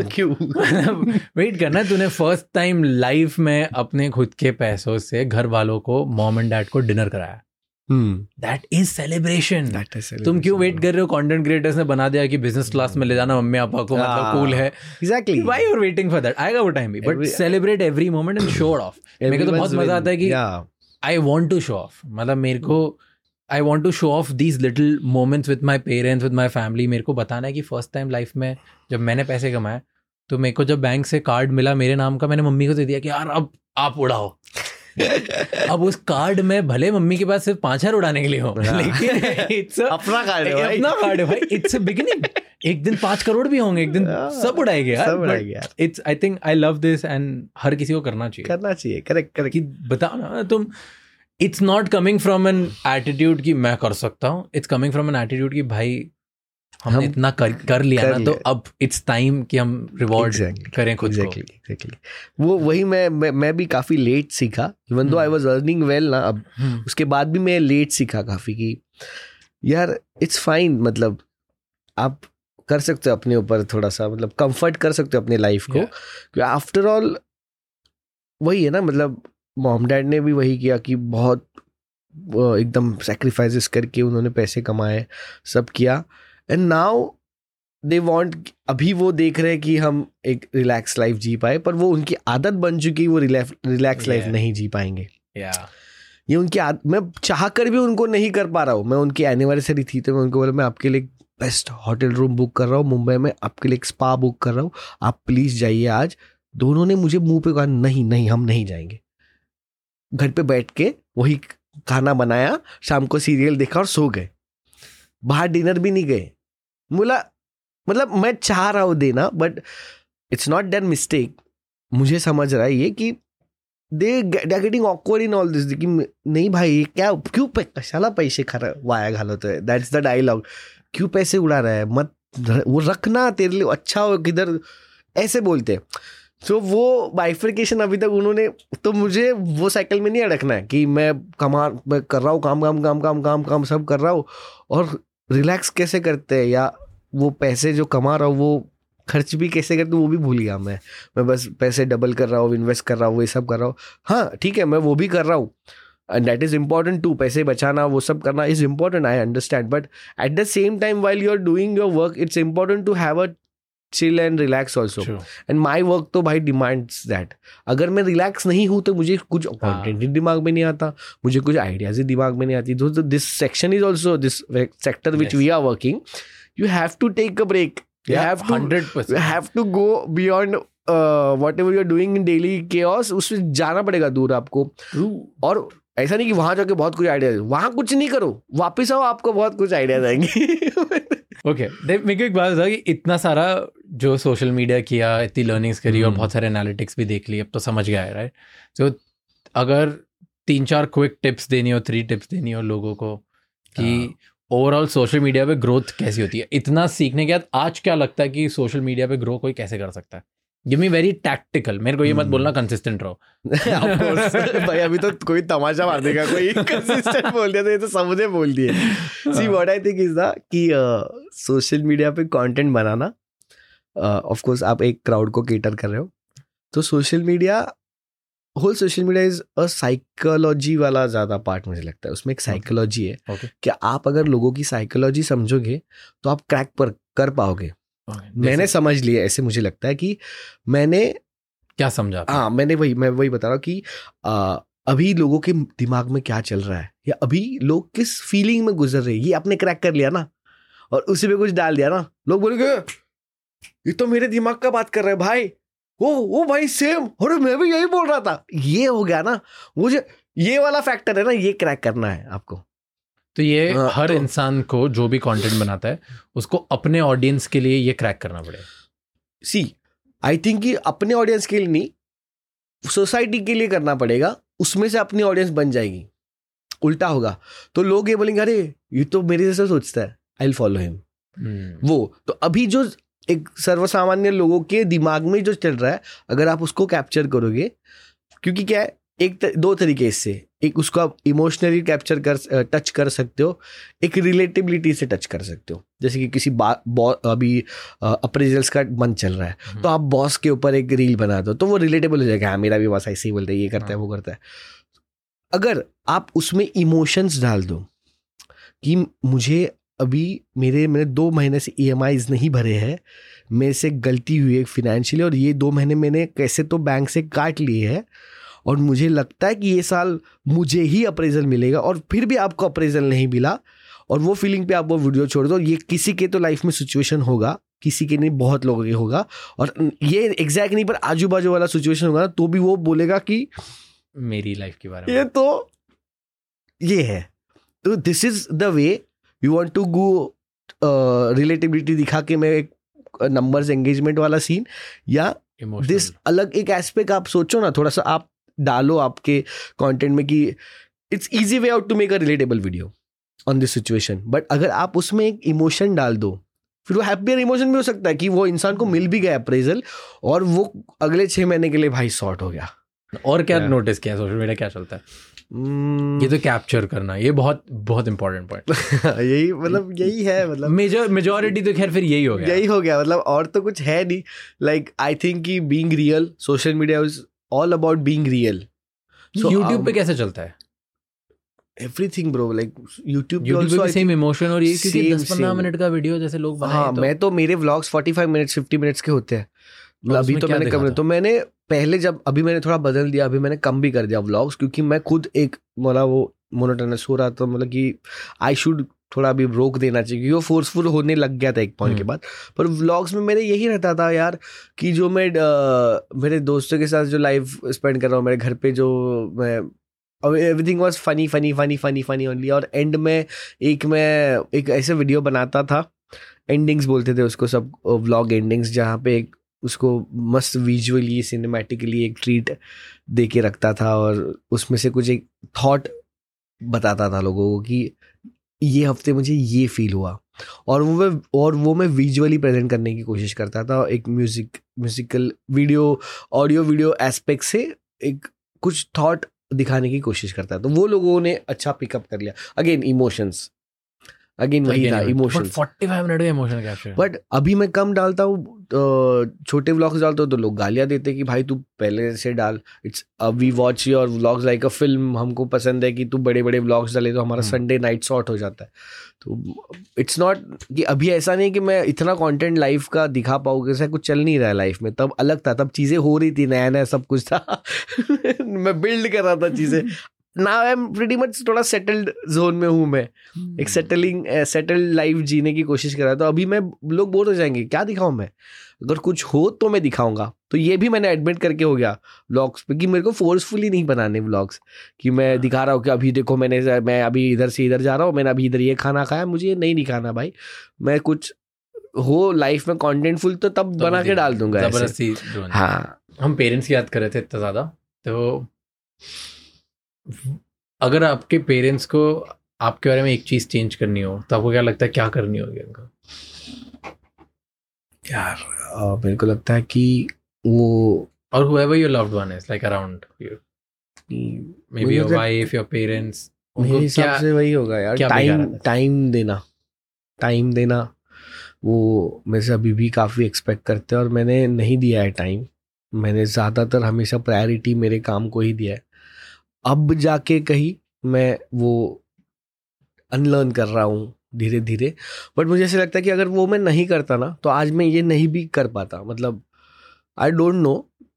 [SPEAKER 2] वेट करना है? तूने फर्स्ट टाइम लाइफ में अपने खुद के पैसों से घर वालों को, मॉम एंड डैड को डिनर कराया। That is celebration. तुम क्यों वेट कर रहे हो? कंटेंट क्रिएटर्स ने बना दिया कि बिजनेस क्लास में ले जाना मम्मी पापा को, मतलब कूल है।
[SPEAKER 1] Exactly,
[SPEAKER 2] why you are waiting for that? आएगा वो टाइम भी, but celebrate every moment and show off. मेरे को तो बहुत मजा आता है कि I want to show off, मतलब मेरे को I want to show off these little moments with my parents, with my family. मेरे को बताना है कि फर्स्ट टाइम लाइफ में जब मैंने पैसे कमाए तो मेरे को जब बैंक से कार्ड मिला मेरे नाम का, मैंने मम्मी को दे दिया कि यार अब आप उड़ाओ। अब उस कार्ड में भले मम्मी के पास सिर्फ 5,000 उड़ाने के लिए हो, लेकिन
[SPEAKER 1] अपना कार्ड
[SPEAKER 2] है भाई, इट्स अ बिगिनिंग। एक दिन 5 करोड़ भी होंगे, एक दिन सब उड़ाएंगे यार। It's I think I love this and हर किसी को करना चाहिए। करेक्ट कि बताओ ना तुम, it's not coming from an attitude कि मैं कर सकता हूँ, it's coming from an attitude कि भाई हमने इतना कर लिया ना, तो अब इट्स टाइम कि हम रिवॉर्ड करें खुद को।
[SPEAKER 1] एग्जैक्टली वो वही मैं भी काफी लेट सीखा, even though I was earning well ना, अब उसके बाद भी मैं लेट सीखा काफी कि यार इट्स फाइन, मतलब आप कर सकते हो अपने ऊपर थोड़ा सा, मतलब कंफर्ट कर सकते हो अपने लाइफ को, क्योंकि आफ्टर ऑल वही है ना, मतलब मॉम डैड ने भी वही किया कि बहुत एकदम सैक्रिफाइसेस करके उन्होंने पैसे कमाए, सब किया, एंड नाउ दे वांट, अभी वो देख रहे हैं कि हम एक रिलैक्स लाइफ जी पाए, पर वो उनकी आदत बन चुकी है, वो रिलैक्स लाइफ नहीं जी पाएंगे। ये उनकी मैं चाह कर भी उनको नहीं कर पा रहा हूँ। मैं उनकी एनिवर्सरी थी तो मैं उनको बोला मैं आपके लिए बेस्ट होटल रूम बुक कर रहा हूँ मुंबई में, आपके लिए एक स्पा बुक कर रहा हूँ, आप प्लीज जाइए आज। दोनों ने मुझे मुंह पे कहा नहीं हम नहीं जाएंगे। घर पे बैठ के वही खाना बनाया, शाम को सीरियल देखा और सो गए, बाहर डिनर भी नहीं गए। बोला मतलब मैं चाह रहा हूँ देना, but it's not that mistake. मुझे समझ रहा है ये कि they are getting awkward in all this कि नहीं भाई क्या, क्यों कशाला पैसे वाया घालत है, दैट्स द डायलॉग। क्यों पैसे उड़ा रहा है, मत वो रखना तेरे लिए अच्छा हो, किधर ऐसे बोलते हैं। तो वो बाइफर्केशन अभी तक उन्होंने, तो मुझे वो साइकिल में नहीं अड़कना है कि मैं कर रहा हूँ काम सब कर रहा हूँ और रिलैक्स कैसे करते हैं, या वो पैसे जो कमा रहा हूँ वो खर्च भी कैसे करते वो भी भूल गया मैं बस पैसे डबल कर रहा हूँ, इन्वेस्ट कर रहा हूँ, ये सब कर रहा हूँ। हाँ ठीक है, मैं वो भी कर रहा हूँ, and that is important too, पैसे बचाना वो सब करना is important, I understand, but at the same time while you are doing your work it's important to have a chill and relax also. And my work तो भाई demands that. अगर मैं relax नहीं हूँ तो मुझे कुछ content ही दिमाग में नहीं आता, मुझे कुछ ideas ही दिमाग में नहीं आती। So this section is also this sector which we are working. You have to take a break. You have to 100%. You have to go beyond whatever you are doing in daily chaos. उसमें जाना पड़ेगा दूर आपको। और ऐसा नहीं कि वहां जाके बहुत कुछ आइडियाज, वहां कुछ नहीं करो, वापस आओ आपको बहुत कुछ आइडियाज आएंगे।
[SPEAKER 2] ओके, मेरे को एक बात था कि इतना सारा जो सोशल मीडिया किया, इतनी लर्निंग्स करी और बहुत सारे एनालिटिक्स भी देख ली, अब तो समझ गया है, राइट? तो अगर 3-4 क्विक टिप्स देनी हो, 3 टिप्स देनी हो लोगों को कि ओवरऑल सोशल मीडिया पे ग्रोथ कैसी होती है, इतना सीखने के बाद आज क्या लगता है कि सोशल मीडिया पे ग्रो कोई कैसे कर सकता है? गिव मी वेरी टैक्टिकल, मेरे को ये मत बोलना कंसिस्टेंट रहो।
[SPEAKER 1] भाई अभी तो कोई तमाशा मार देगा, कोई कंसिस्टेंट बोल दिया तो ये तो समझे बोल दिए। See what I think is that कि सोशल मीडिया पे कंटेंट बनाना, ऑफ कोर्स आप एक क्राउड को केटर कर रहे हो, तो social media is a psychology वाला ज्यादा पार्ट मुझे लगता है। उसमें एक साइकोलॉजी है कि आप अगर लोगों की साइकोलॉजी समझोगे तो आप क्रैक पर कर पाओगे। मैंने समझ लिया, ऐसे मुझे लगता है कि मैंने
[SPEAKER 2] क्या समझा।
[SPEAKER 1] हाँ, मैं वही बता रहा हूँ कि अभी लोगों के दिमाग में क्या चल रहा है, या अभी लोग किस फीलिंग में गुजर रहे हैं, ये आपने क्रैक कर लिया ना, और उसी पे कुछ डाल दिया ना, लोग बोलेंगे ये तो मेरे दिमाग का बात कर रहे हैं भाई, वो भाई सेम, और मैं भी यही बोल रहा था। ये हो गया ना, मुझे ये वाला फैक्टर है ना, ये क्रैक करना है आपको।
[SPEAKER 2] तो ये हर इंसान को जो भी कंटेंट बनाता है उसको अपने ऑडियंस के लिए ये क्रैक करना पड़ेगा।
[SPEAKER 1] सी आई थिंक कि अपने ऑडियंस के लिए नहीं, सोसाइटी के लिए करना पड़ेगा, उसमें से अपनी ऑडियंस बन जाएगी। उल्टा होगा तो लोग ये बोलेंगे अरे ये तो मेरे जैसा सोचता है, आई विल फॉलो हिम। वो तो अभी जो एक सर्वसामान्य लोगों के दिमाग में जो चल रहा है, अगर आप उसको कैप्चर करोगे, क्योंकि क्या है, दो तरीके इससे, एक उसको आप इमोशनली टच कर सकते हो, एक रिलेटेबिलिटी से टच कर सकते हो। जैसे कि किसी अभी अप्रेजल्स का मन चल रहा है तो आप बॉस के ऊपर एक रील बना दो तो वो रिलेटेबल हो जाएगा, हाँ मेरा भी बॉस ऐसे ही बोलता है, ये करता है वो करता है। अगर आप उसमें इमोशंस डाल दो कि मुझे अभी मैंने 2 महीने से EMIs नहीं भरे हैं, मेरे से गलती हुई है फिनेंशियली, और ये 2 महीने मैंने कैसे तो बैंक से काट लिए है, और मुझे लगता है कि ये साल मुझे ही अप्रेजल मिलेगा, और फिर भी आपको अप्रेजल नहीं मिला, और वो फीलिंग पे आप वो वीडियो छोड़ दो। ये किसी के तो लाइफ में सिचुएशन होगा, किसी के नहीं, बहुत लोगों के होगा, और ये एग्जैक्ट नहीं पर आजू बाजू वाला सिचुएशन होगा, तो भी वो बोलेगा कि
[SPEAKER 2] मेरी लाइफ के बारे में
[SPEAKER 1] ये तो ये है। तो this is the way you want to go, relatability दिखा के मैं एक नंबर्स एंगेजमेंट वाला सीन, या दिस अलग एक एस्पेक्ट आप सोचो ना, थोड़ा सा आप डालो आपके कंटेंट में कि it's easy way out to make a relatable video on this situation. But अगर आप उसमें एक इमोशन डाल दो फिर वो हैप्पियर इमोशन भी हो सकता है कि वो इंसान को मिल भी गया अप्रेजल और वो अगले 6 महीने के लिए भाई सॉर्ट हो गया।
[SPEAKER 2] और क्या नोटिस किया सोशल मीडिया क्या चलता है? ये तो कैप्चर करना, ये बहुत बहुत इंपॉर्टेंट पॉइंट
[SPEAKER 1] यही है मतलब
[SPEAKER 2] मेजॉरिटी तो खैर फिर यही हो गया
[SPEAKER 1] मतलब और तो कुछ है नहीं। लाइक आई थिंक कि being real, social media is all about being real.
[SPEAKER 2] YouTube पे कैसे चलता है?
[SPEAKER 1] एवरीथिंग ब्रो, लाइक यूट्यूब
[SPEAKER 2] पे सेम इमोशन और ये क्योंकि 10-15 मिनट का वीडियो जैसे लोग बनाए।
[SPEAKER 1] हाँ, मैं तो मेरे व्लॉग्स 45 मिनट्स 50 मिनट्स के होते हैं। अभी तो मैंने कम, तो मैंने पहले जब अभी मैंने थोड़ा बदल दिया, अभी मैंने कम भी कर दिया व्लॉग्स, क्योंकि मैं खुद एक मतलब वो मोनोटोनस हो रहा था, मतलब कि आई शुड थोड़ा अभी रोक देना चाहिए, क्योंकि वो फोर्सफुल होने लग गया था एक पॉइंट के बाद। पर व्लॉग्स में मेरे यही रहता था यार कि जो मैं मेरे दोस्तों के साथ जो लाइफ स्पेंड कर रहा हूँ, मेरे घर पे जो मैं everything was funny funny funny funny funny only. और एंड में एक ऐसे वीडियो बनाता था, एंडिंग्स बोलते थे उसको सब, व्लॉग एंडिंग्स, जहाँ पे एक उसको मस्त विजुअली सिनेमैटिकली एक ट्रीट दे के रखता था और उसमें से कुछ एक थॉट बताता था लोगों को कि ये हफ्ते मुझे ये फील हुआ, और वो मैं विजुअली प्रेजेंट करने की कोशिश करता था, एक musical video, audio video aspect से एक कुछ थॉट दिखाने की कोशिश करता है। तो वो लोगों ने अच्छा पिकअप कर लिया। अगेन इमोशंस, वही था इमोशंस।
[SPEAKER 2] 45 मिनट का इमोशन कैप्चर।
[SPEAKER 1] बट अभी मैं कम डालता हूँ, छोटे व्लॉग्स डालता हूँ तो लोग गालियाँ देते कि भाई तू पहले से डाल। It's we watch your vlogs like a film. हमको पसंद है कि तू बड़े बड़े व्लॉग्स डाले तो हमारा संडे नाइट शॉट हो जाता है। तो इट्स नॉट कि अभी ऐसा नहीं कि मैं इतना कंटेंट लाइफ का दिखा पाऊँ, कैसा कुछ चल नहीं रहा है लाइफ में। तब अलग था, तब चीज़ें हो रही थी, नया नया सब कुछ था मैं बिल्ड कर रहा था चीज़ें। Now I'm pretty much थोड़ा सेटल्ड जोन में हूँ मैं, एक सेटल्ड लाइफ जीने की कोशिश कर रहा था। तो अभी मैं, लोग बोर हो जाएंगे क्या दिखाऊं मैं, अगर कुछ हो तो मैं दिखाऊंगा। तो ये भी मैंने एडमिट करके हो गया व्लॉग्स पे कि मेरे को फोर्सफुली नहीं बनाने व्लॉग्स, कि मैं दिखा रहा हूँ कि अभी देखो मैं अभी इधर से इधर जा रहा हूँ, मैंने अभी इधर ये खाना खाया, मुझे ये नहीं खाना भाई। मैं कुछ हो लाइफ में कॉन्टेंटफुल तो तब बना के डाल दूंगा
[SPEAKER 2] जबरदस्ती।
[SPEAKER 1] हाँ,
[SPEAKER 2] हम पेरेंट्स की याद कर रहे थे इतना ज़्यादा, तो अगर आपके पेरेंट्स को आपके बारे में एक चीज चेंज करनी हो तो आपको क्या लगता है क्या करनी होगी उनको?
[SPEAKER 1] यार मेरे को लगता है कि वो,
[SPEAKER 2] और whoever your loved one is like around you, maybe your wife, your parents,
[SPEAKER 1] मेरे हिसाब से वही होगा यार, टाइम देना। वो मेरे से अभी भी काफ़ी एक्सपेक्ट करते हैं और मैंने नहीं दिया है टाइम। मैंने ज़्यादातर हमेशा प्रायोरिटी मेरे काम को ही दिया है। अब जाके कहीं मैं वो अनलर्न कर रहा हूँ धीरे धीरे। बट मुझे ऐसा लगता है कि अगर वो मैं नहीं करता ना तो आज मैं ये नहीं भी कर पाता। मतलब आई डोंट नो,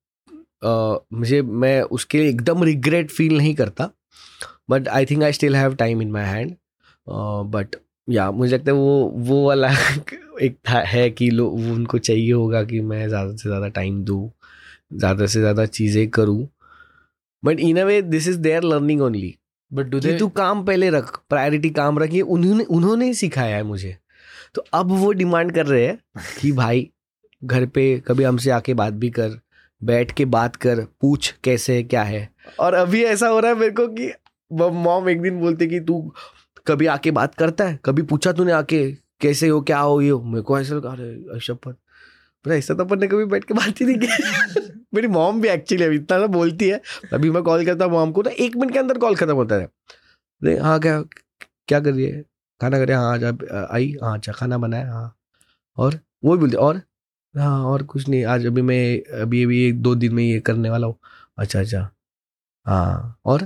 [SPEAKER 1] मैं उसके लिए एकदम रिग्रेट फील नहीं करता, but I think I still have time in my hand. But yeah मुझे लगता है वो वाला एक है कि उनको चाहिए होगा कि मैं ज़्यादा से ज़्यादा टाइम दूँ, ज़्यादा से ज़्यादा चीज़ें करूँ। But in a way this is there learning only. But तू काम पहले रख, प्रायोरिटी काम रखिए। उन्होंने ही सिखाया है मुझे। तो अब वो डिमांड कर रहे हैं कि भाई घर पे कभी हमसे आके बात भी कर, बैठ के बात कर, पूछ कैसे है क्या है। और अभी ऐसा हो रहा है मेरे को कि मॉम एक दिन बोलते कि तू कभी आके बात करता है, कभी पूछा तूने आके कैसे हो क्या हो ये हो। मेरे को ऐसा लगा अरे शपथ, ऐसा तो अपन ने कभी बैठ के बात ही नहीं की। मेरी मॉम भी एक्चुअली अभी इतना बोलती है, अभी मैं कॉल करता हूँ मॉम को तो 1 मिनट के अंदर कॉल खत्म होता है। अरे हाँ क्या कर रही है, खाना कर रही है, हाँ आज आई, हाँ अच्छा खाना बनाया, हाँ और वो भी बोलती और हाँ और कुछ नहीं, आज अभी मैं अभी 1-2 दिन में ये करने वाला हूँ। अच्छा हाँ और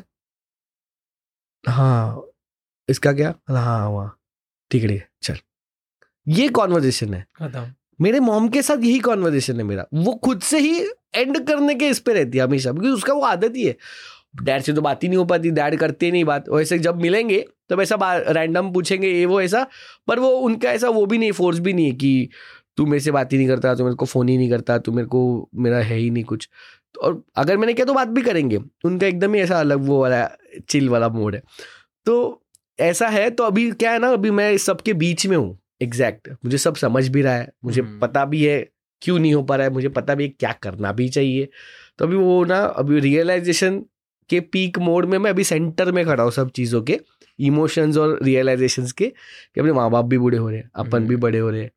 [SPEAKER 1] हाँ इसका क्या, हाँ वहाँ ठीक है चल। ये कॉन्वर्जेशन है मेरे मॉम के साथ, यही कॉन्वर्जेशन है मेरा। वो खुद से ही एंड करने के इस पे रहती है हमेशा, क्योंकि उसका वो आदत ही है। डैड से तो बात ही नहीं हो पाती, डैड करते नहीं बात। वैसे जब मिलेंगे तब ऐसा रैंडम पूछेंगे ये वो ऐसा, पर वो उनका ऐसा वो भी नहीं, फोर्स भी नहीं है कि तू मेरे से बात ही नहीं करता, तू मेरे को फ़ोन ही नहीं करता, तू मेरे को मेरा है ही नहीं कुछ। और अगर मैंने किया तो बात भी करेंगे। उनका एकदम ही ऐसा अलग वो वाला चिल वाला मोड है। तो ऐसा है। तो अभी क्या है ना, अभी मैं इस सबके बीच में हूँ एग्जैक्ट। मुझे सब समझ भी रहा है, मुझे पता भी है क्यों नहीं हो पा रहा है, मुझे पता भी है क्या करना भी चाहिए। तो अभी वो ना, अभी रियलाइजेशन के पीक मोड में मैं अभी सेंटर में खड़ा हूँ सब चीज़ों के, इमोशंस और रियलाइजेशंस के, कि अपने माँ बाप भी बूढ़े हो रहे हैं, अपन भी बड़े हो रहे हैं,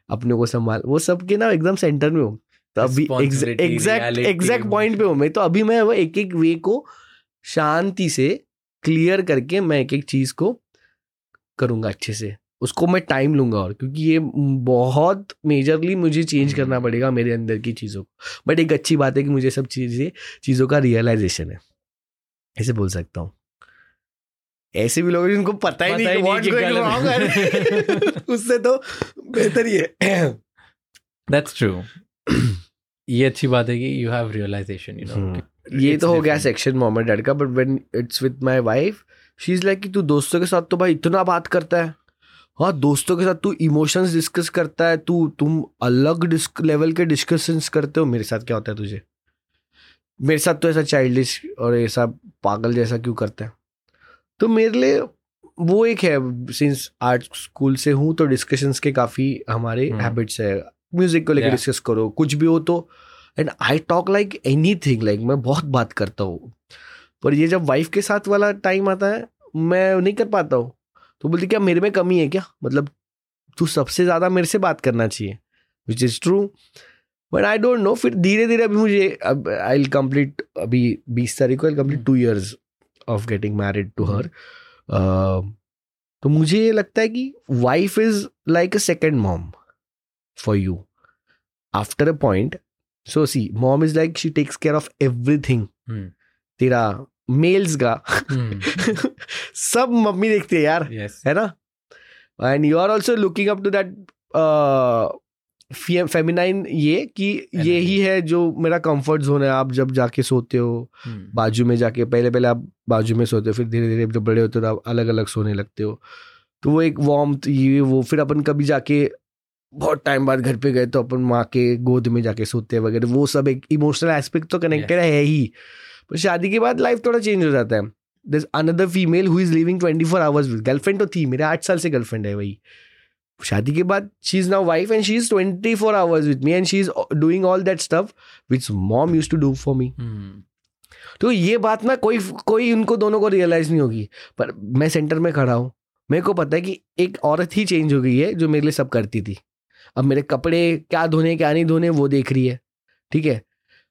[SPEAKER 1] अपने को संभाल, वो सबके ना एकदम सेंटर में हो। तो अभी एग्जैक्ट पॉइंट पे हूँ मैं। तो अभी मैं वो एक एक वे को शांति से क्लियर करके मैं एक एक चीज को करूंगा अच्छे से, उसको मैं टाइम लूंगा और, क्योंकि ये बहुत मेजरली मुझे चेंज करना पड़ेगा मेरे अंदर की चीज़ों को। बट एक अच्छी बात है कि मुझे सब चीज़ों का रियलाइजेशन है, ऐसे बोल सकता हूँ। ऐसे भी लोग हैं जिनको पता ही नहीं कि व्हाट गोइंग रॉन्ग है उससे तो बेहतर ही है।
[SPEAKER 2] That's true. ये अच्छी बात है कि you have realisation, you know.
[SPEAKER 1] ये तो हो गया सेक्शन मॉम एंड डैड का। But when it's with my wife, she is like कि तू दोस्तों के साथ तो भाई इतना बात करता है, हाँ दोस्तों के साथ तू इमोशंस डिस्कस करता है, तुम अलग लेवल के डिस्कशंस करते हो, मेरे साथ क्या होता है तुझे? मेरे साथ तो ऐसा चाइल्डिश और ऐसा पागल जैसा क्यों करता है? तो मेरे लिए वो एक है, सिंस आर्ट स्कूल से हूँ तो डिस्कशंस के काफ़ी हमारे हैबिट्स है। म्यूजिक को लेकर डिस्कस करो, कुछ भी हो तो, and I talk like anything, like मैं बहुत बात करता हूँ। पर ये जब वाइफ के साथ वाला टाइम आता है मैं नहीं कर पाता हूँ। तो बोलती क्या मेरे में कमी है क्या, मतलब तू सबसे ज़्यादा मेरे से बात करना चाहिए, which is true. But I don't know. फिर धीरे धीरे अभी मुझे आई विल कंप्लीट, अभी 20 तारीख को I will complete 2 years of getting married to her. तो मुझे ये लगता है कि wife is like a second mom for you after a point. So see, mom is like she takes care of everything. तेरा मेल्स का सब मम्मी देखती है यार, है ना? And you are also looking up to that feminine, ये कि ये ही है जो मेरा कंफर्ट जोन है। आप जब जाके सोते हो बाजू में जाके, पहले आप बाजू में सोते हो, फिर धीरे धीरे जब बड़े होते हो तो आप अलग अलग सोने लगते हो। तो वो एक वार्मथ, ये वो, फिर अपन कभी जाके बहुत टाइम बाद घर पे गए तो अपन माँ के गोद में जाके सोते हैं वगैरह, वो सब एक इमोशनल एस्पेक्ट तो कनेक्टेड है ही। पर शादी के बाद लाइफ थोड़ा चेंज हो जाता है। There's another female who is living 24 hours with, girlfriend तो थी मेरे 8 साल से गर्लफ्रेंड है वही, शादी के बाद she is now wife and she is 24 hours with me and she is doing all that stuff which mom used to do for me. तो ये बात ना कोई उनको दोनों को रियलाइज नहीं होगी, पर मैं सेंटर में खड़ा हूँ, मेरे को पता है कि एक औरत ही चेंज हो गई है जो मेरे लिए सब करती थी। अब मेरे कपड़े क्या धोने क्या नहीं धोने वो देख रही है, ठीक है।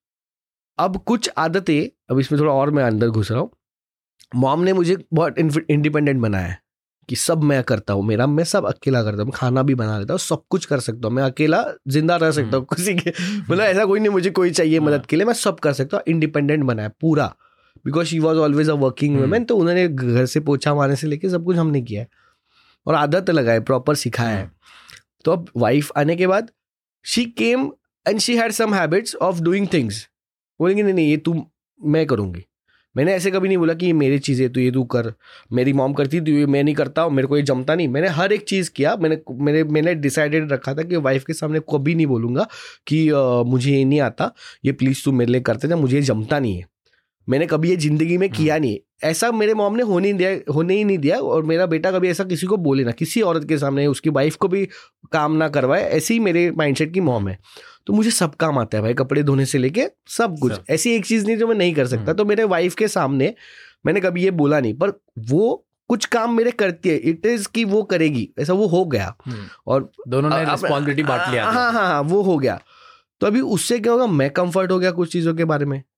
[SPEAKER 1] अब कुछ आदतें, अब इसमें थोड़ा और मैं अंदर घुस रहा हूँ। मॉम ने मुझे बहुत इंडिपेंडेंट बनाया है कि सब मैं करता हूँ, मैं सब अकेला करता हूँ, खाना भी बना लेता हूँ, सब कुछ कर सकता हूँ, मैं अकेला जिंदा रह सकता हूँ, किसी के मतलब ऐसा कोई नहीं मुझे कोई चाहिए मदद के लिए, मैं सब कर सकता हूँ। इंडिपेंडेंट बनाया पूरा, because she was always a working women. तो उन्होंने घर से पोछा मारने से लेके सब कुछ हमने किया है और आदत लगाए, प्रॉपर सिखाया है। तो अब वाइफ आने के बाद she came and she had some habits of doing things. बोलेंगे नहीं ये तू, मैं करूँगी। मैंने ऐसे कभी नहीं बोला कि ये मेरी चीज़ है तो ये तू कर, मेरी मॉम करती थी मैं नहीं करता हूँ, मेरे को ये जमता नहीं। मैंने हर एक चीज़ किया। मैंने डिसाइडेड रखा था कि वाइफ के सामने कभी नहीं बोलूँगा कि मुझे ये नहीं आता, ये प्लीज़ तू मेरे लिए करते ना, मुझे ये जमता नहीं है। मैंने कभी ये ज़िंदगी में किया नहीं ऐसा, मेरे मॉम ने होने ही नहीं दिया। और मेरा बेटा कभी ऐसा किसी को बोले ना, किसी औरत के सामने, उसकी वाइफ को भी काम ना करवाए, ऐसी ही मेरे माइंडसेट की मॉम है। तो मुझे सब काम आता है भाई, कपड़े धोने से लेके सब कुछ। ऐसी एक चीज़ नहीं जो मैं नहीं कर सकता। तो मेरे वाइफ के सामने मैंने कभी ये बोला नहीं, पर वो कुछ काम मेरे करती है, इट इज़ कि वो करेगी, ऐसा वो हो गया। और
[SPEAKER 2] दोनों ने रिस्पॉन्सिबिलिटी बांट लिया।
[SPEAKER 1] हाँ, वो हो गया। तो अभी उससे क्या होगा, मैं कंफर्ट हो गया कुछ चीज़ों के बारे में।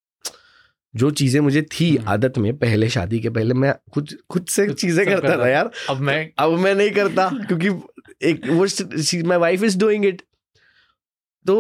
[SPEAKER 1] जो चीजें मुझे थी आदत में पहले, शादी के पहले मैं खुद से चीजें करता था यार, अब मैं नहीं करता क्योंकि एक वो my wife is doing it. तो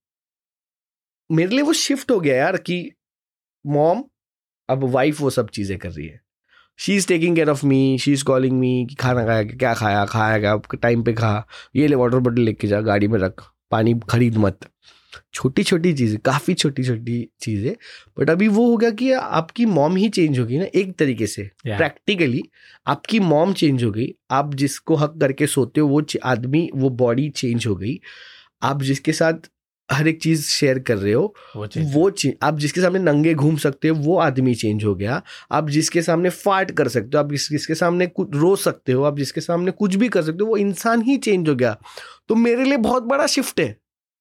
[SPEAKER 1] मेरे लिए वो शिफ्ट हो गया यार कि मॉम, अब वाइफ वो सब चीजें कर रही है। She is taking care of me, she is calling me कि खाना खाया क्या खाया क्या टाइम पे खा, ये ले वाटर बॉटल लेके जा, गाड़ी में रख, पानी खरीद मत। छोटी छोटी चीज़ें, काफ़ी छोटी छोटी चीज़ें। बट अभी वो हो गया कि आपकी मॉम ही चेंज हो गई ना एक तरीके से। प्रैक्टिकली आपकी मॉम चेंज हो गई। आप जिसको हक करके सोते हो वो आदमी, वो बॉडी चेंज हो गई। आप जिसके साथ हर एक चीज़ शेयर कर रहे हो वो आप जिसके सामने नंगे घूम सकते हो वो आदमी चेंज हो गया। आप जिसके सामने फाट कर सकते हो, आप जिसके सामने कुछ रो सकते हो, आप जिसके सामने कुछ भी कर सकते हो, वो इंसान ही चेंज हो गया। तो मेरे लिए बहुत बड़ा शिफ्ट है,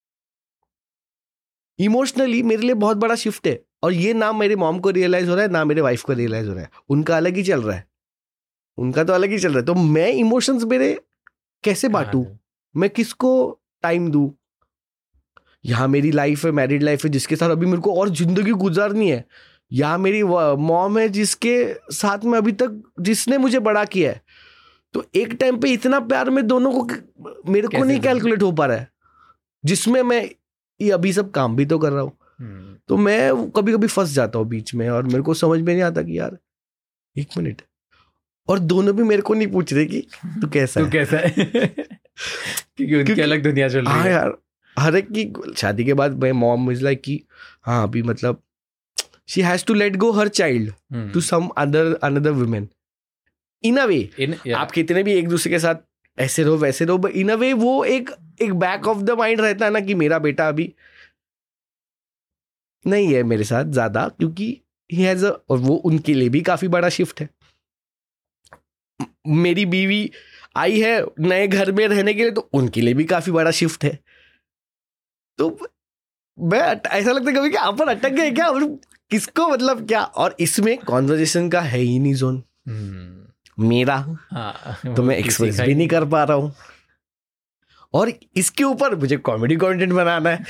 [SPEAKER 1] इमोशनली मेरे लिए बहुत बड़ा शिफ्ट है। और ये ना मेरे मॉम को रियलाइज हो रहा है ना मेरे वाइफ को रियलाइज हो रहा है। उनका अलग ही चल रहा है, उनका तो अलग ही चल रहा है। तो मैं इमोशंस मेरे कैसे बांटूं? मैं किसको टाइम दूं? यहाँ मेरी लाइफ है, मैरिड लाइफ है, जिसके साथ अभी मेरे को और जिंदगी गुजारनी है। यहाँ मेरी मॉम है जिसके साथ में अभी तक, जिसने मुझे बड़ा किया है। तो एक टाइम पे इतना प्यार में दोनों को मेरे को नहीं कैलकुलेट हो पा रहा है, जिसमें मैं ये अभी सब काम भी तो कर रहा हूँ। तो मैं कभी कभी फंस जाता हूँ बीच में, और मेरे को समझ में नहीं आता कि यार 1 मिनट, और दोनों भी मेरे को नहीं पूछ रहे कि तू कैसा है
[SPEAKER 2] क्योंकि उनकी अलग दुनिया चल रही है।
[SPEAKER 1] हाँ यार, हर एक की शादी के बाद मैं मॉम इज लाइक कि हाँ अभी मतलब she has to let go her child to some another women in a way. आप कितने भी एक दूसरे के साथ ऐसे रहो वैसे रहो, इन अ वे वो एक बैक ऑफ द माइंड रहता है ना कि मेरा बेटा अभी नहीं है मेरे साथ ज्यादा, क्योंकि ही हैज और वो उनके लिए भी काफी बड़ा शिफ्ट है। मेरी बीवी आई है नए घर में रहने के लिए, तो उनके लिए भी काफी बड़ा शिफ्ट है। तो मैं ऐसा लगता है कभी कि आप पर अटक गए क्या, और किसको मतलब क्या। और इसमें कॉन्वर्जेशन का है ही नहीं जोन मेरा। तो मैं एक्सप्रेस भी नहीं कर पा रहा हूँ, और इसके ऊपर मुझे कॉमेडी कंटेंट बनाना है।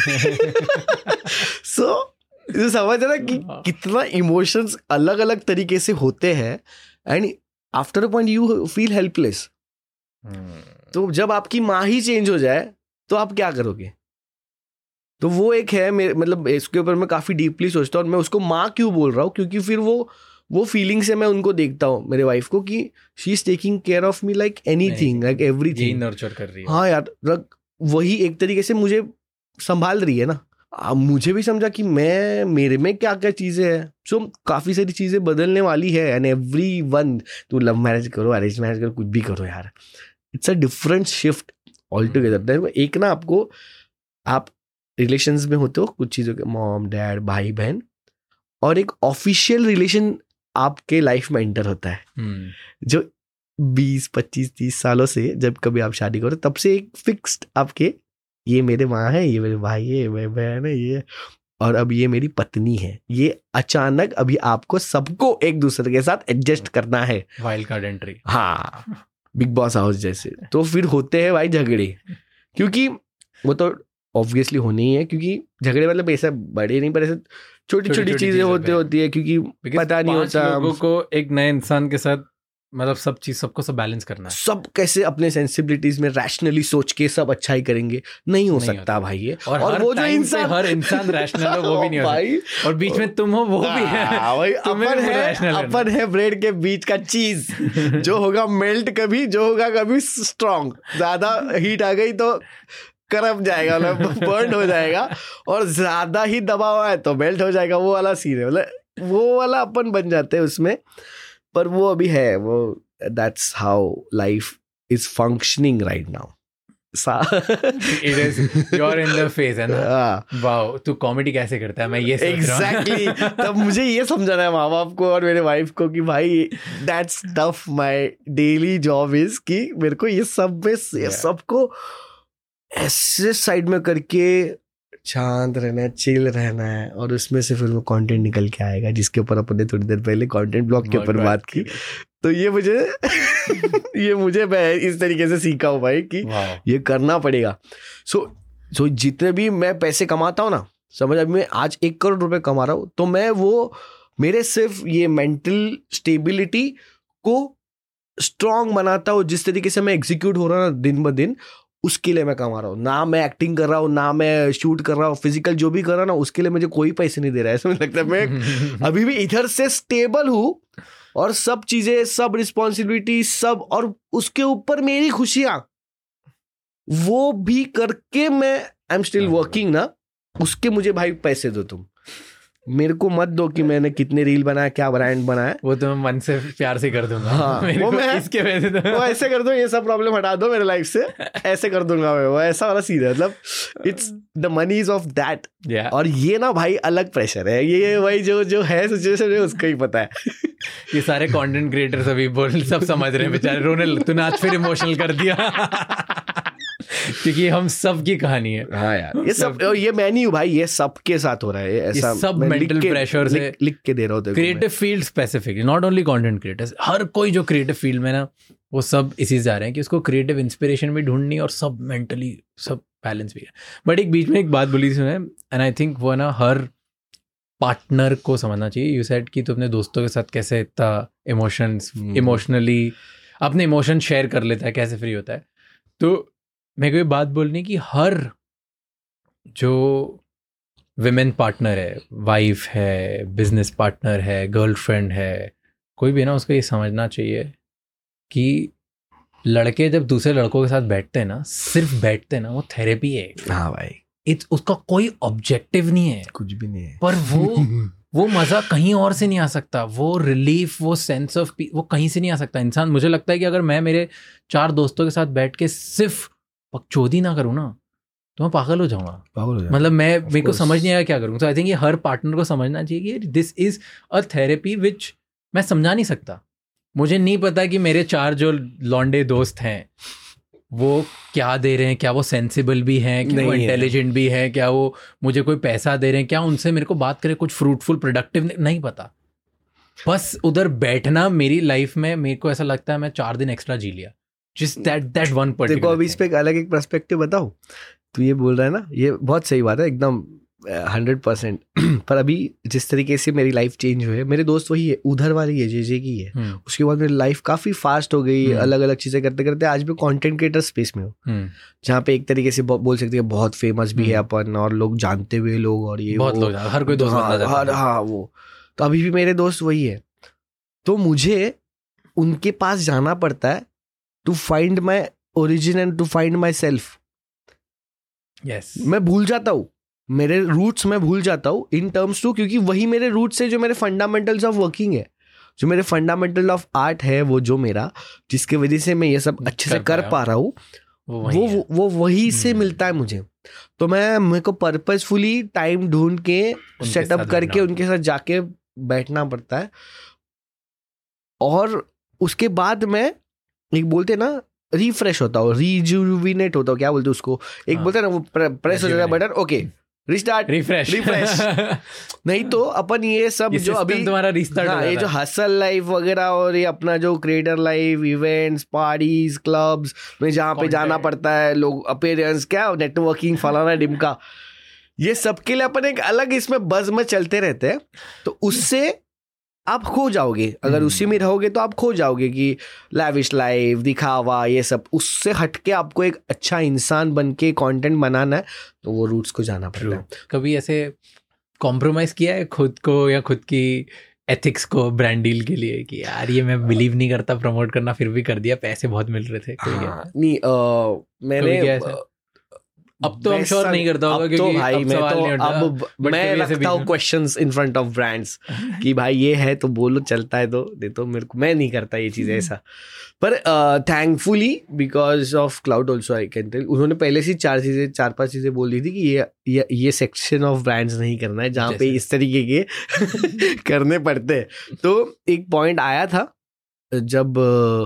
[SPEAKER 1] सो समझ रहा कि कितना इमोशंस अलग अलग तरीके से होते हैं, and after a point you feel helpless. तो जब आपकी माँ ही चेंज हो जाए तो आप क्या करोगे? तो वो एक है मतलब इसके ऊपर मैं काफी डीपली सोचता हूँ। और मैं उसको माँ क्यों बोल रहा हूँ, क्योंकि फिर वो फीलिंग से मैं उनको देखता हूँ, मेरे वाइफ को, कि she is taking care of me like anything, like everything,
[SPEAKER 2] nurture कर रही है।
[SPEAKER 1] हाँ यार, वही एक तरीके से मुझे संभाल रही है ना। मुझे भी समझा कि मेरे में क्या क्या चीजें हैं। सो काफी सारी चीजें बदलने वाली है, एंड एवरीवन, तू लव मैरिज करो, अरेंज मैरिज करो, कुछ भी करो यार, it's a different shift all together. एक ना आपको, आप रिलेशंस में होते हो कुछ चीजों के, मॉम डैड भाई बहन, और एक ऑफिशियल रिलेशन आपके लाइफ में एंटर होता है, जो 20 25 30 सालों से जब कभी आप शादी करो तब से एक फिक्स्ड आपके, ये मेरे माँ है, ये मेरे भाई है, ये मेरी बहन है, ये, और अब ये मेरी पत्नी है। ये अचानक अभी आपको सबको एक दूसरे के साथ एडजस्ट करना है।
[SPEAKER 2] वाइल्ड कार्ड एंट्री,
[SPEAKER 1] हाँ, बिग बॉस हाउस जैसे। तो फिर होते हैं भाई झगड़े, क्योंकि वो तो ऑब्वियसली होनी ही है, क्योंकि झगड़े मतलब ऐसा बड़े नहीं, पर ऐसे छोटी छोटी चीजें होती है, क्योंकि पता नहीं होता
[SPEAKER 2] लोगों को एक नए इंसान के साथ, मतलब सबको बैलेंस करना है।
[SPEAKER 1] सब कैसे अपने सेंसिबिलिटीज में रैशनली सोच के सब अच्छा ही करेंगे, नहीं हो सकता भाई ये।
[SPEAKER 2] और वो जो इंसान, हर इंसान रैशनल हो वो भी नहीं हो भाई, और बीच में तुम हो वो भी है भाई।
[SPEAKER 1] अपन है ब्रेड के बीच का चीज, जो होगा मेल्ट कभी, जो होगा कभी स्ट्रॉन्ग। ज्यादा हीट आ गई तो करप जाएगा, मतलब बर्न हो जाएगा, और ज्यादा ही दबा हुआ है तो मेल्ट हो जाएगा। वो वाला सीन है, मतलब वो वाला अपन बन जाते हैं उसमें। पर वो अभी है, वो that's how life is functioning right now.
[SPEAKER 2] It is, you're in the phase है ना। वाओ, तू कॉमेडी कैसे करता है, मैं ये सोच रहा हूँ।
[SPEAKER 1] Exactly, तब मुझे ये समझाना है माँ बाप को और मेरे वाइफ को कि भाई that's tough, my daily job is कि मेरे को ये सब में सबको ऐसे साइड में करके शांत रहना है, चिल रहना है, और उसमें से फिर वो कंटेंट निकल के आएगा, जिसके ऊपर अपने थोड़ी देर पहले कंटेंट ब्लॉक के ऊपर बात की। तो ये मुझे मैं इस तरीके से सीखा हूँ भाई कि ये करना पड़ेगा। सो जितने भी मैं पैसे कमाता हूँ ना, समझ, अभी मैं आज 1 करोड़ रुपए कमा रहा हूँ, तो मैं वो मेरे सिर्फ ये मेंटल स्टेबिलिटी को स्ट्रांग बनाता हूँ। जिस तरीके से मैं एग्जीक्यूट हो रहा हूँ दिन ब दिन, उसके लिए मैं कमा रहा हूँ। ना मैं एक्टिंग कर रहा हूँ, ना मैं शूट कर रहा हूँ, फिजिकल जो भी कर रहा हूँ ना, उसके लिए मुझे कोई पैसे नहीं दे रहा है। ऐसा मुझे लगता है मैं अभी भी इधर से स्टेबल हूँ, और सब चीजें, सब रिस्पॉन्सिबिलिटी, सब, और उसके ऊपर मेरी खुशियां, वो भी करके मैं आई एम स्टिल वर्किंग ना। उसके मुझे भाई पैसे दो, तुम मेरे को मत दो कि मैंने कितने रील बनाया, क्या ब्रांड बनाया,
[SPEAKER 2] वो तो मैं मन से प्यार से कर दूंगा।
[SPEAKER 1] हाँ, वो मैं
[SPEAKER 2] इसके वजह से
[SPEAKER 1] वो ऐसे कर दो, ये सब प्रॉब्लम हटा दो मेरे लाइफ से, ऐसे कर दूंगा मैं। वो ऐसा वाला सीन है, मतलब it's the money is of that. और ये ना भाई अलग प्रेशर है, ये भाई जो है सिचुएशन है उसको ही पता है।
[SPEAKER 2] ये सारे कंटेंट क्रिएटर्स अभी सब समझ रहे हैं बेचारे, रोने तूने आज फिर इमोशनल कर दिया। क्योंकि हम सब की कहानी है।
[SPEAKER 1] हाँ यार, ये सब ये मैं नहीं हूँ भाई, ये सबके साथ हो रहा है ऐसा।
[SPEAKER 2] सब मेंटल प्रेशर से
[SPEAKER 1] लिख के दे रहा हूँ।
[SPEAKER 2] Creative field specific, not only content creators, हर कोई जो क्रिएटिव फील्ड में ना, वो सब इसी से आ रहे हैं कि उसको क्रिएटिव इंस्पिरेशन भी ढूंढनी और सब मेंटली सब बैलेंस भी है। बट एक बीच में एक बात बोली थी मैंने, एंड आई थिंक वो ना हर पार्टनर को समझना चाहिए। यू सेड कि तू अपने दोस्तों के साथ कैसे इतना इमोशनली अपने इमोशन शेयर कर लेता है, कैसे फ्री होता है। तो मेरे को ये बात बोलनी कि हर जो विमेन पार्टनर है, वाइफ है, बिजनेस पार्टनर है, गर्लफ्रेंड है, कोई भी ना, उसको ये समझना चाहिए कि लड़के जब दूसरे लड़कों के साथ बैठते हैं ना, सिर्फ बैठते हैं ना, वो थेरेपी है।
[SPEAKER 1] हाँ भाई,
[SPEAKER 2] उसका कोई ऑब्जेक्टिव नहीं है,
[SPEAKER 1] कुछ भी नहीं है,
[SPEAKER 2] पर वो मजा कहीं और से नहीं आ सकता, वो रिलीफ, वो सेंस ऑफ पीस, वो कहीं से नहीं आ सकता। इंसान, मुझे लगता है कि अगर मैं मेरे 4 दोस्तों के साथ बैठ के सिर्फ पगचौदी ना करूँ ना, तो मैं पागल हो जाऊंगा। मतलब मेरे को समझ नहीं आया क्या करूँ। तो आई थिंक ये हर पार्टनर को समझना चाहिए कि this is a therapy which मैं समझा नहीं सकता। मुझे नहीं पता कि मेरे 4 जो लौंडे दोस्त हैं वो क्या दे रहे हैं, क्या वो सेंसिबल भी हैं, क्या वो इंटेलिजेंट भी हैं, क्या वो मुझे कोई पैसा दे रहे हैं, क्या उनसे मेरे को बात करें कुछ फ्रूटफुल प्रोडक्टिव, नहीं पता। बस उधर बैठना मेरी लाइफ में, मेरे को ऐसा लगता है मैं 4 दिन एक्स्ट्रा जी लिया, जिस दैट वन पर्टिकुलर।
[SPEAKER 1] देखो अभी इस पे एक अलग एक पर्सपेक्टिव बताऊं, तो ये बोल रहा है ना, ये बहुत सही बात है एकदम 100%। पर अभी जिस तरीके से मेरी लाइफ चेंज हुई है, मेरे दोस्त वही है, उधर वाली है, जे की है। उसके बाद मेरी लाइफ काफी फास्ट हो गई, अलग अलग चीजें करते करते आज भी कंटेंट क्रिएटर स्पेस में हूँ, जहाँ पे एक तरीके से बोल सकते हैं बहुत फेमस भी है अपन, और लोग जानते हुए लोग, और ये
[SPEAKER 2] बहुत लोग, हर कोई दोस्त बनता जाता है।
[SPEAKER 1] हाँ वो तो अभी भी मेरे दोस्त वही है। तो मुझे उनके पास जाना पड़ता है to find my origin and to find myself.
[SPEAKER 2] Yes,
[SPEAKER 1] मैं भूल जाता हूँ मेरे रूट्स, मैं भूल जाता हूँ इन टर्म्स टू, क्योंकि वही मेरे रूट्स है जो मेरे फंडामेंटल्स ऑफ वर्किंग है, जो मेरे फंडामेंटल ऑफ आर्ट है, वो जो मेरा, जिसके वजह से मैं ये सब अच्छे से कर पा रहा हूँ, वो वही से मिलता है मुझे। तो मेरे को पर्पसफुली टाइम ढूंढ के सेटअप करके उनके साथ जाके बैठना पड़ता है। और उसके बाद मैं एक बोलते ना रिफ्रेश होता हूँ, रिजुविनेट होता हूँ, क्या बोलते उसको, एक बोलते ना वो प्रेस हो जाता है बटन, ओके रिस्टार्ट, रिफ्रेश। नहीं तो अपन ये सब जो अभी
[SPEAKER 2] तुम्हारा रिस्टार्ट,
[SPEAKER 1] हाँ, ये जो हसल लाइफ वगैरह और ये अपना जो creator life, events, parties, clubs में जहाँ पे जाना पड़ता है, लोग अपीयरेंस, क्या नेटवर्किंग, फलाना डिमका, ये सबके लिए अपन एक अलग इसमें बज़ में चलते रहते हैं। तो उससे आप खो जाओगे, अगर उसी में रहोगे तो आप खो जाओगे कि लैविश लाइफ, दिखावा, ये सब। उससे हटके आपको एक अच्छा इंसान बन के कंटेंट बनाना है, तो वो रूट्स को जाना पड़ता है।
[SPEAKER 2] कभी ऐसे कॉम्प्रोमाइज किया है खुद को या खुद की एथिक्स को ब्रांड डील के लिए कि यार ये मैं बिलीव नहीं करता प्रमोट करना, फिर भी कर दिया, पैसे बहुत मिल रहे थे?
[SPEAKER 1] नहीं, मैंने
[SPEAKER 2] अब तो हम श्योर नहीं करता होगा,
[SPEAKER 1] क्योंकि भाई मैं तो अब मैं रखता हूँ questions in front of brands कि भाई ये है तो बोलो, चलता है तो दे दो मेरे को, मैं नहीं करता ये चीज़ ऐसा। पर thankfully because of cloud also I can tell, उन्होंने पहले से 4-5 चीज़ें बोल दी थी कि ये सेक्शन ऑफ ब्रांड्स नहीं करना है जहाँ पे इस तरीके के करने पड़ते हैं। तो एक पॉइंट आया था जब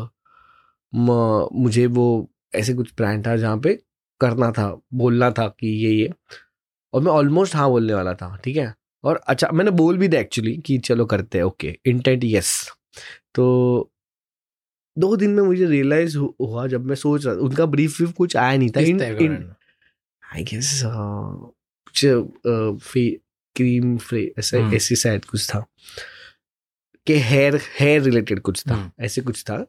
[SPEAKER 1] मुझे वो ऐसे कुछ ब्रांड था जहाँ पे करना था, बोलना था कि ये, और मैं ऑलमोस्ट हाँ बोलने वाला था, ठीक है। और अच्छा मैंने बोल भी दिया एक्चुअली कि चलो करते हैं, ओके, इंटेंट यस। तो 2 दिन में मुझे रियलाइज हुआ, जब मैं सोच रहा, उनका ब्रीफ कुछ आया नहीं था, आई गेस कुछ क्रीम ऐसे शायद कुछ था कि हेयर रिलेटेड कुछ था, ऐसे कुछ था।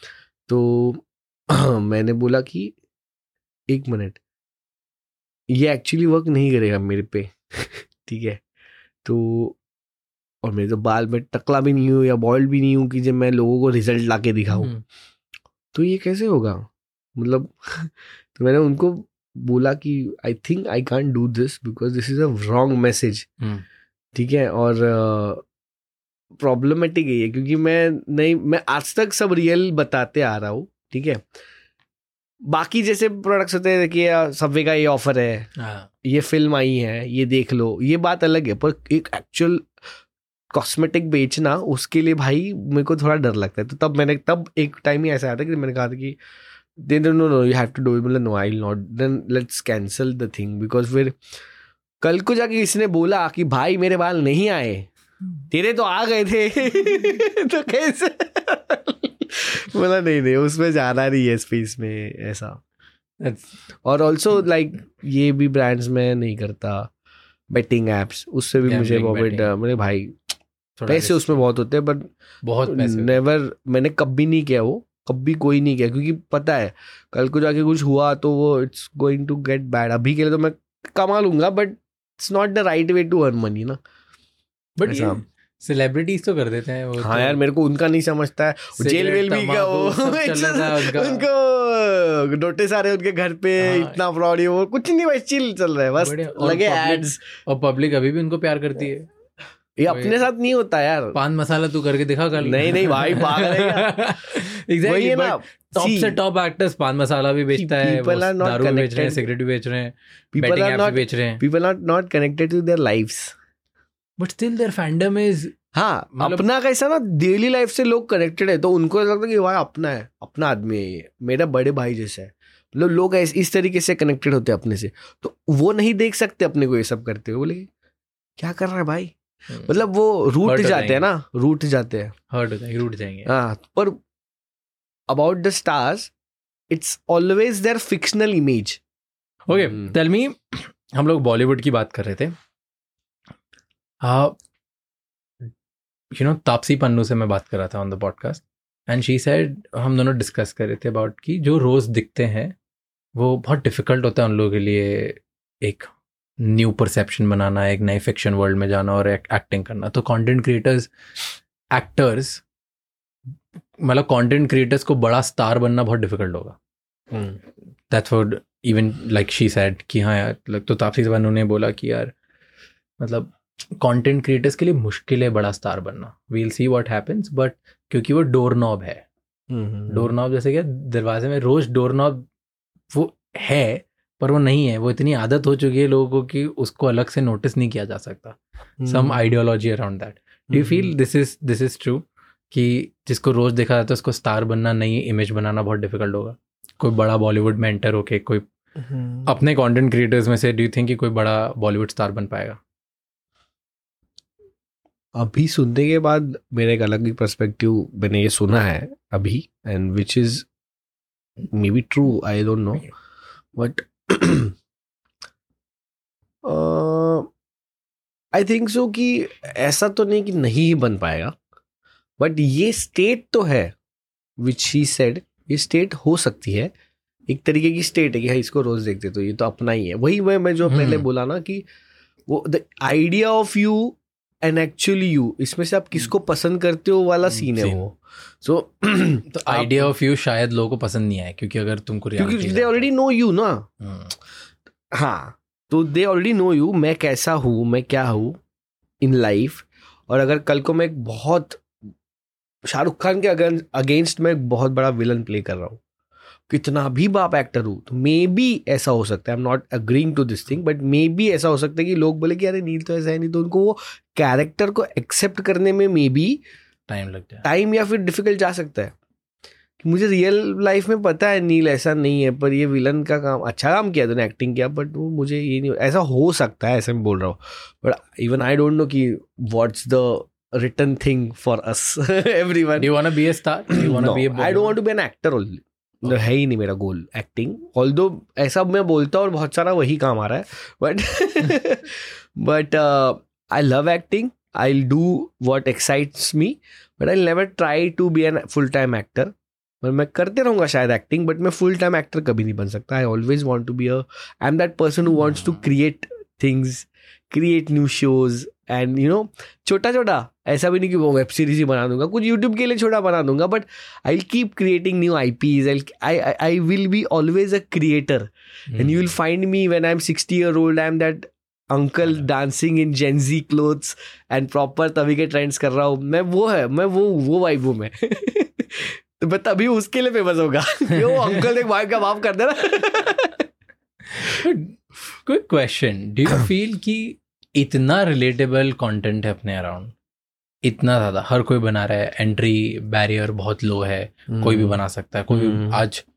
[SPEAKER 1] तो मैंने बोला कि 1 मिनट, ये एक्चुअली वर्क नहीं करेगा मेरे पे ठीक है। तो और मेरे तो बाल में टकला भी नहीं हूँ या बॉल्ड भी नहीं हूँ कि जब मैं लोगों को रिजल्ट लाके दिखाऊं, तो ये कैसे होगा, मतलब तो मैंने उनको बोला कि I think I can't do this because this is a wrong message, ठीक है। और प्रॉब्लमेटिक है ये, क्योंकि मैं आज तक सब रियल बताते आ रहा हूँ, ठीक है। बाकी जैसे प्रोडक्ट्स होते हैं कि सबवे का ये ऑफर है, ये फिल्म आई है, ये देख लो, ये बात अलग है। पर एक एक्चुअल कॉस्मेटिक बेचना, उसके लिए भाई मेरे को थोड़ा डर लगता है। तो तब एक टाइम ही ऐसा आया था कि मैंने कहा था कि they don't know, you have to do it. मतलब no, I'll not. Then let's cancel the thing because फिर कल को जाके किसी ने बोला कि भाई मेरे बाल नहीं आए, तेरे तो आ गए थे तो कैसे बोला नहीं उसमें जाना नहीं है स्पेस में ऐसा. और ऑल्सो लाइक ये भी ब्रांड्स में नहीं करता, बेटिंग एप्स उससे भी मुझे मेरे भाई पैसे उसमें बहुत होते हैं, बट
[SPEAKER 2] बहुत
[SPEAKER 1] नेवर, मैंने कभी नहीं किया, वो कभी कोई नहीं किया, क्योंकि पता है कल को जाके कुछ हुआ तो वो it's going to get bad. अभी के लिए तो मैं कमा लूंगा but it's not the right way to earn money ना.
[SPEAKER 2] बट सेलिब्रिटीज तो कर देते हैं वो.
[SPEAKER 1] हाँ यार मेरे को उनका नहीं समझता है. जेल वेल भी का वो उनको नोटिस आ रहे हैं उनके घर पे. इतना फ्रॉड है वो, कुछ नहीं भाई, चिल चल रहा है बस, लगे एड्स.
[SPEAKER 2] और पब्लिक अभी भी उनको प्यार करती है.
[SPEAKER 1] ये अपने साथ नहीं होता यार.
[SPEAKER 2] पान मसाला तू करके दिखा कर.
[SPEAKER 1] नहीं भाई पागल है.
[SPEAKER 2] एग्जैक्टली है ना. टॉप से टॉप एक्टर्स पान मसाला भी बेचता है, दारू बेच रहे हैं, सिगरेट भी बेच रहे हैं, बेटिंग ऐप्स भी बेच रहे हैं.
[SPEAKER 1] People are not connected to their lives
[SPEAKER 2] but still their fandom is.
[SPEAKER 1] हाँ अपना कैसा ना, डेली लाइफ से लोग कनेक्टेड है तो उनको लगता है कि भाई अपना है, अपना आदमी है, ये मेरा बड़े भाई जैसा है. मतलब लोग इस तरीके से कनेक्टेड होते हैं अपने से, तो वो नहीं देख सकते अपने को ये सब करते हुए. बोले क्या कर रहा है भाई, मतलब वो रूट जाते हैं ना, रूट जाते हैं,
[SPEAKER 2] हर्ट हो जाएंगे, रूट जाएंगे.
[SPEAKER 1] हाँ पर about the stars it's always their fictional image.
[SPEAKER 2] Okay tell me, हम लोग बॉलीवुड की बात कर रहे थे. तापसी पन्नू से मैं बात कर रहा था on the podcast and she said, हम दोनों डिस्कस कर रहे थे अबाउट कि जो रोज दिखते हैं वो बहुत डिफिकल्ट होता है उन लोगों के लिए एक न्यू परसेप्शन बनाना, एक नए फिक्शन वर्ल्ड में जाना और एक्टिंग करना. तो कंटेंट क्रिएटर्स, एक्टर्स, मतलब कंटेंट क्रिएटर्स को बड़ा स्टार बनना बहुत डिफिकल्ट होगा. That's what even like she said कि हाँ यार, तो तापसी पन्नू ने बोला कि यार मतलब कंटेंट क्रिएटर्स के लिए मुश्किल है बड़ा स्टार बनना. We'll see what happens. But क्योंकि वो डोर नॉब है, डोर नॉब जैसे क्या दरवाजे में रोज डोर नॉब वो है पर वो नहीं है. वो इतनी आदत हो चुकी है लोगों को कि उसको अलग से नोटिस नहीं किया जा सकता. Some ideology around that. Do you feel this is true कि जिसको रोज देखा जाता है उसको स्टार बनना, नई इमेज बनाना बहुत डिफिकल्ट होगा? कोई बड़ा बॉलीवुड में एंटर होके कोई अपने कंटेंट क्रिएटर्स में से डू यू थिंक कि कोई बड़ा बॉलीवुड स्टार बन पाएगा?
[SPEAKER 1] अभी सुनने के बाद मेरा एक अलग ही पर्सपेक्टिव, मैंने ये सुना है अभी and which is maybe true, I don't know, but I think so कि ऐसा तो नहीं कि नहीं बन पाएगा, बट ये स्टेट तो है विच ही सेड, ये स्टेट हो सकती है, एक तरीके की स्टेट है कि हाँ इसको रोज देखते तो ये तो अपना ही है. वही मैं जो पहले बोला ना कि वो the idea of you and actually you, इसमें से आप किसको पसंद करते हो वाला सीन है वो. सो
[SPEAKER 2] तो आइडिया ऑफ यू शायद लोगों को पसंद नहीं आए क्योंकि अगर तुमको
[SPEAKER 1] क्योंकि दे ऑलरेडी नो यू ना. हाँ तो दे ऑलरेडी नो यू, मैं कैसा हूँ, मैं क्या हूँ इन लाइफ. और अगर कल को मैं एक बहुत शाहरुख खान के अगेंस्ट में एक बहुत बड़ा विलन प्ले कर रहा हूँ, कितना भी बाप एक्टर हूँ, तो मे बी ऐसा हो सकता है, I am not agreeing to this thing, but maybe ऐसा हो सकता है कि लोग बोले कि अरे नील तो ऐसा है नहीं, तो उनको वो कैरेक्टर को एक्सेप्ट करने में मे बी
[SPEAKER 2] टाइम लग जाए,
[SPEAKER 1] टाइम या फिर डिफिकल्ट जा सकता है. मुझे रियल लाइफ में पता है नील ऐसा नहीं है, पर ये विलन का काम अच्छा काम किया तूने, एक्टिंग किया, बट वो मुझे ये नहीं, ऐसा हो सकता है, ऐसे मैं बोल रहा हूँ. But even I don't know कि what's the written thing for us. Everyone.
[SPEAKER 2] Do you want to be a star? Do you want to be a
[SPEAKER 1] I don't want to be an actor only. Okay. है ही नहीं मेरा गोल acting, although ऐसा मैं बोलता हूँ और बहुत सारा वही काम आ रहा है, but I love acting, I will do what excites me, but I never try to be an full time actor. मैं करते रहूँगा शायद एक्टिंग, बट मैं फुल टाइम एक्टर कभी नहीं बन सकता. I always want to be I am that person who wants to create things, create new shows and you know, छोटा छोटा, ऐसा भी नहीं कि वो वेब सीरीज ही बना दूंगा, कुछ यूट्यूब के लिए छोटा बना दूंगा, but I will keep creating new IPs. I will be always a creator and you will find me when I am 60 year old, I am that uncle dancing in Gen Z clothes and proper तभी के trends कर रहा हूँ. मैं वो vibe हूँ मैं. तो मैं तभी उसके लिए फेमस होगा. वो अंकल एक वाइब का माफ कर देना.
[SPEAKER 2] Quick question, do you feel कि इतना रिलेटेबल कंटेंट है अपने अराउंड, इतना ज़्यादा हर कोई बना रहा है, एंट्री बैरियर बहुत लो है, कोई भी बना सकता है, कोई भी आज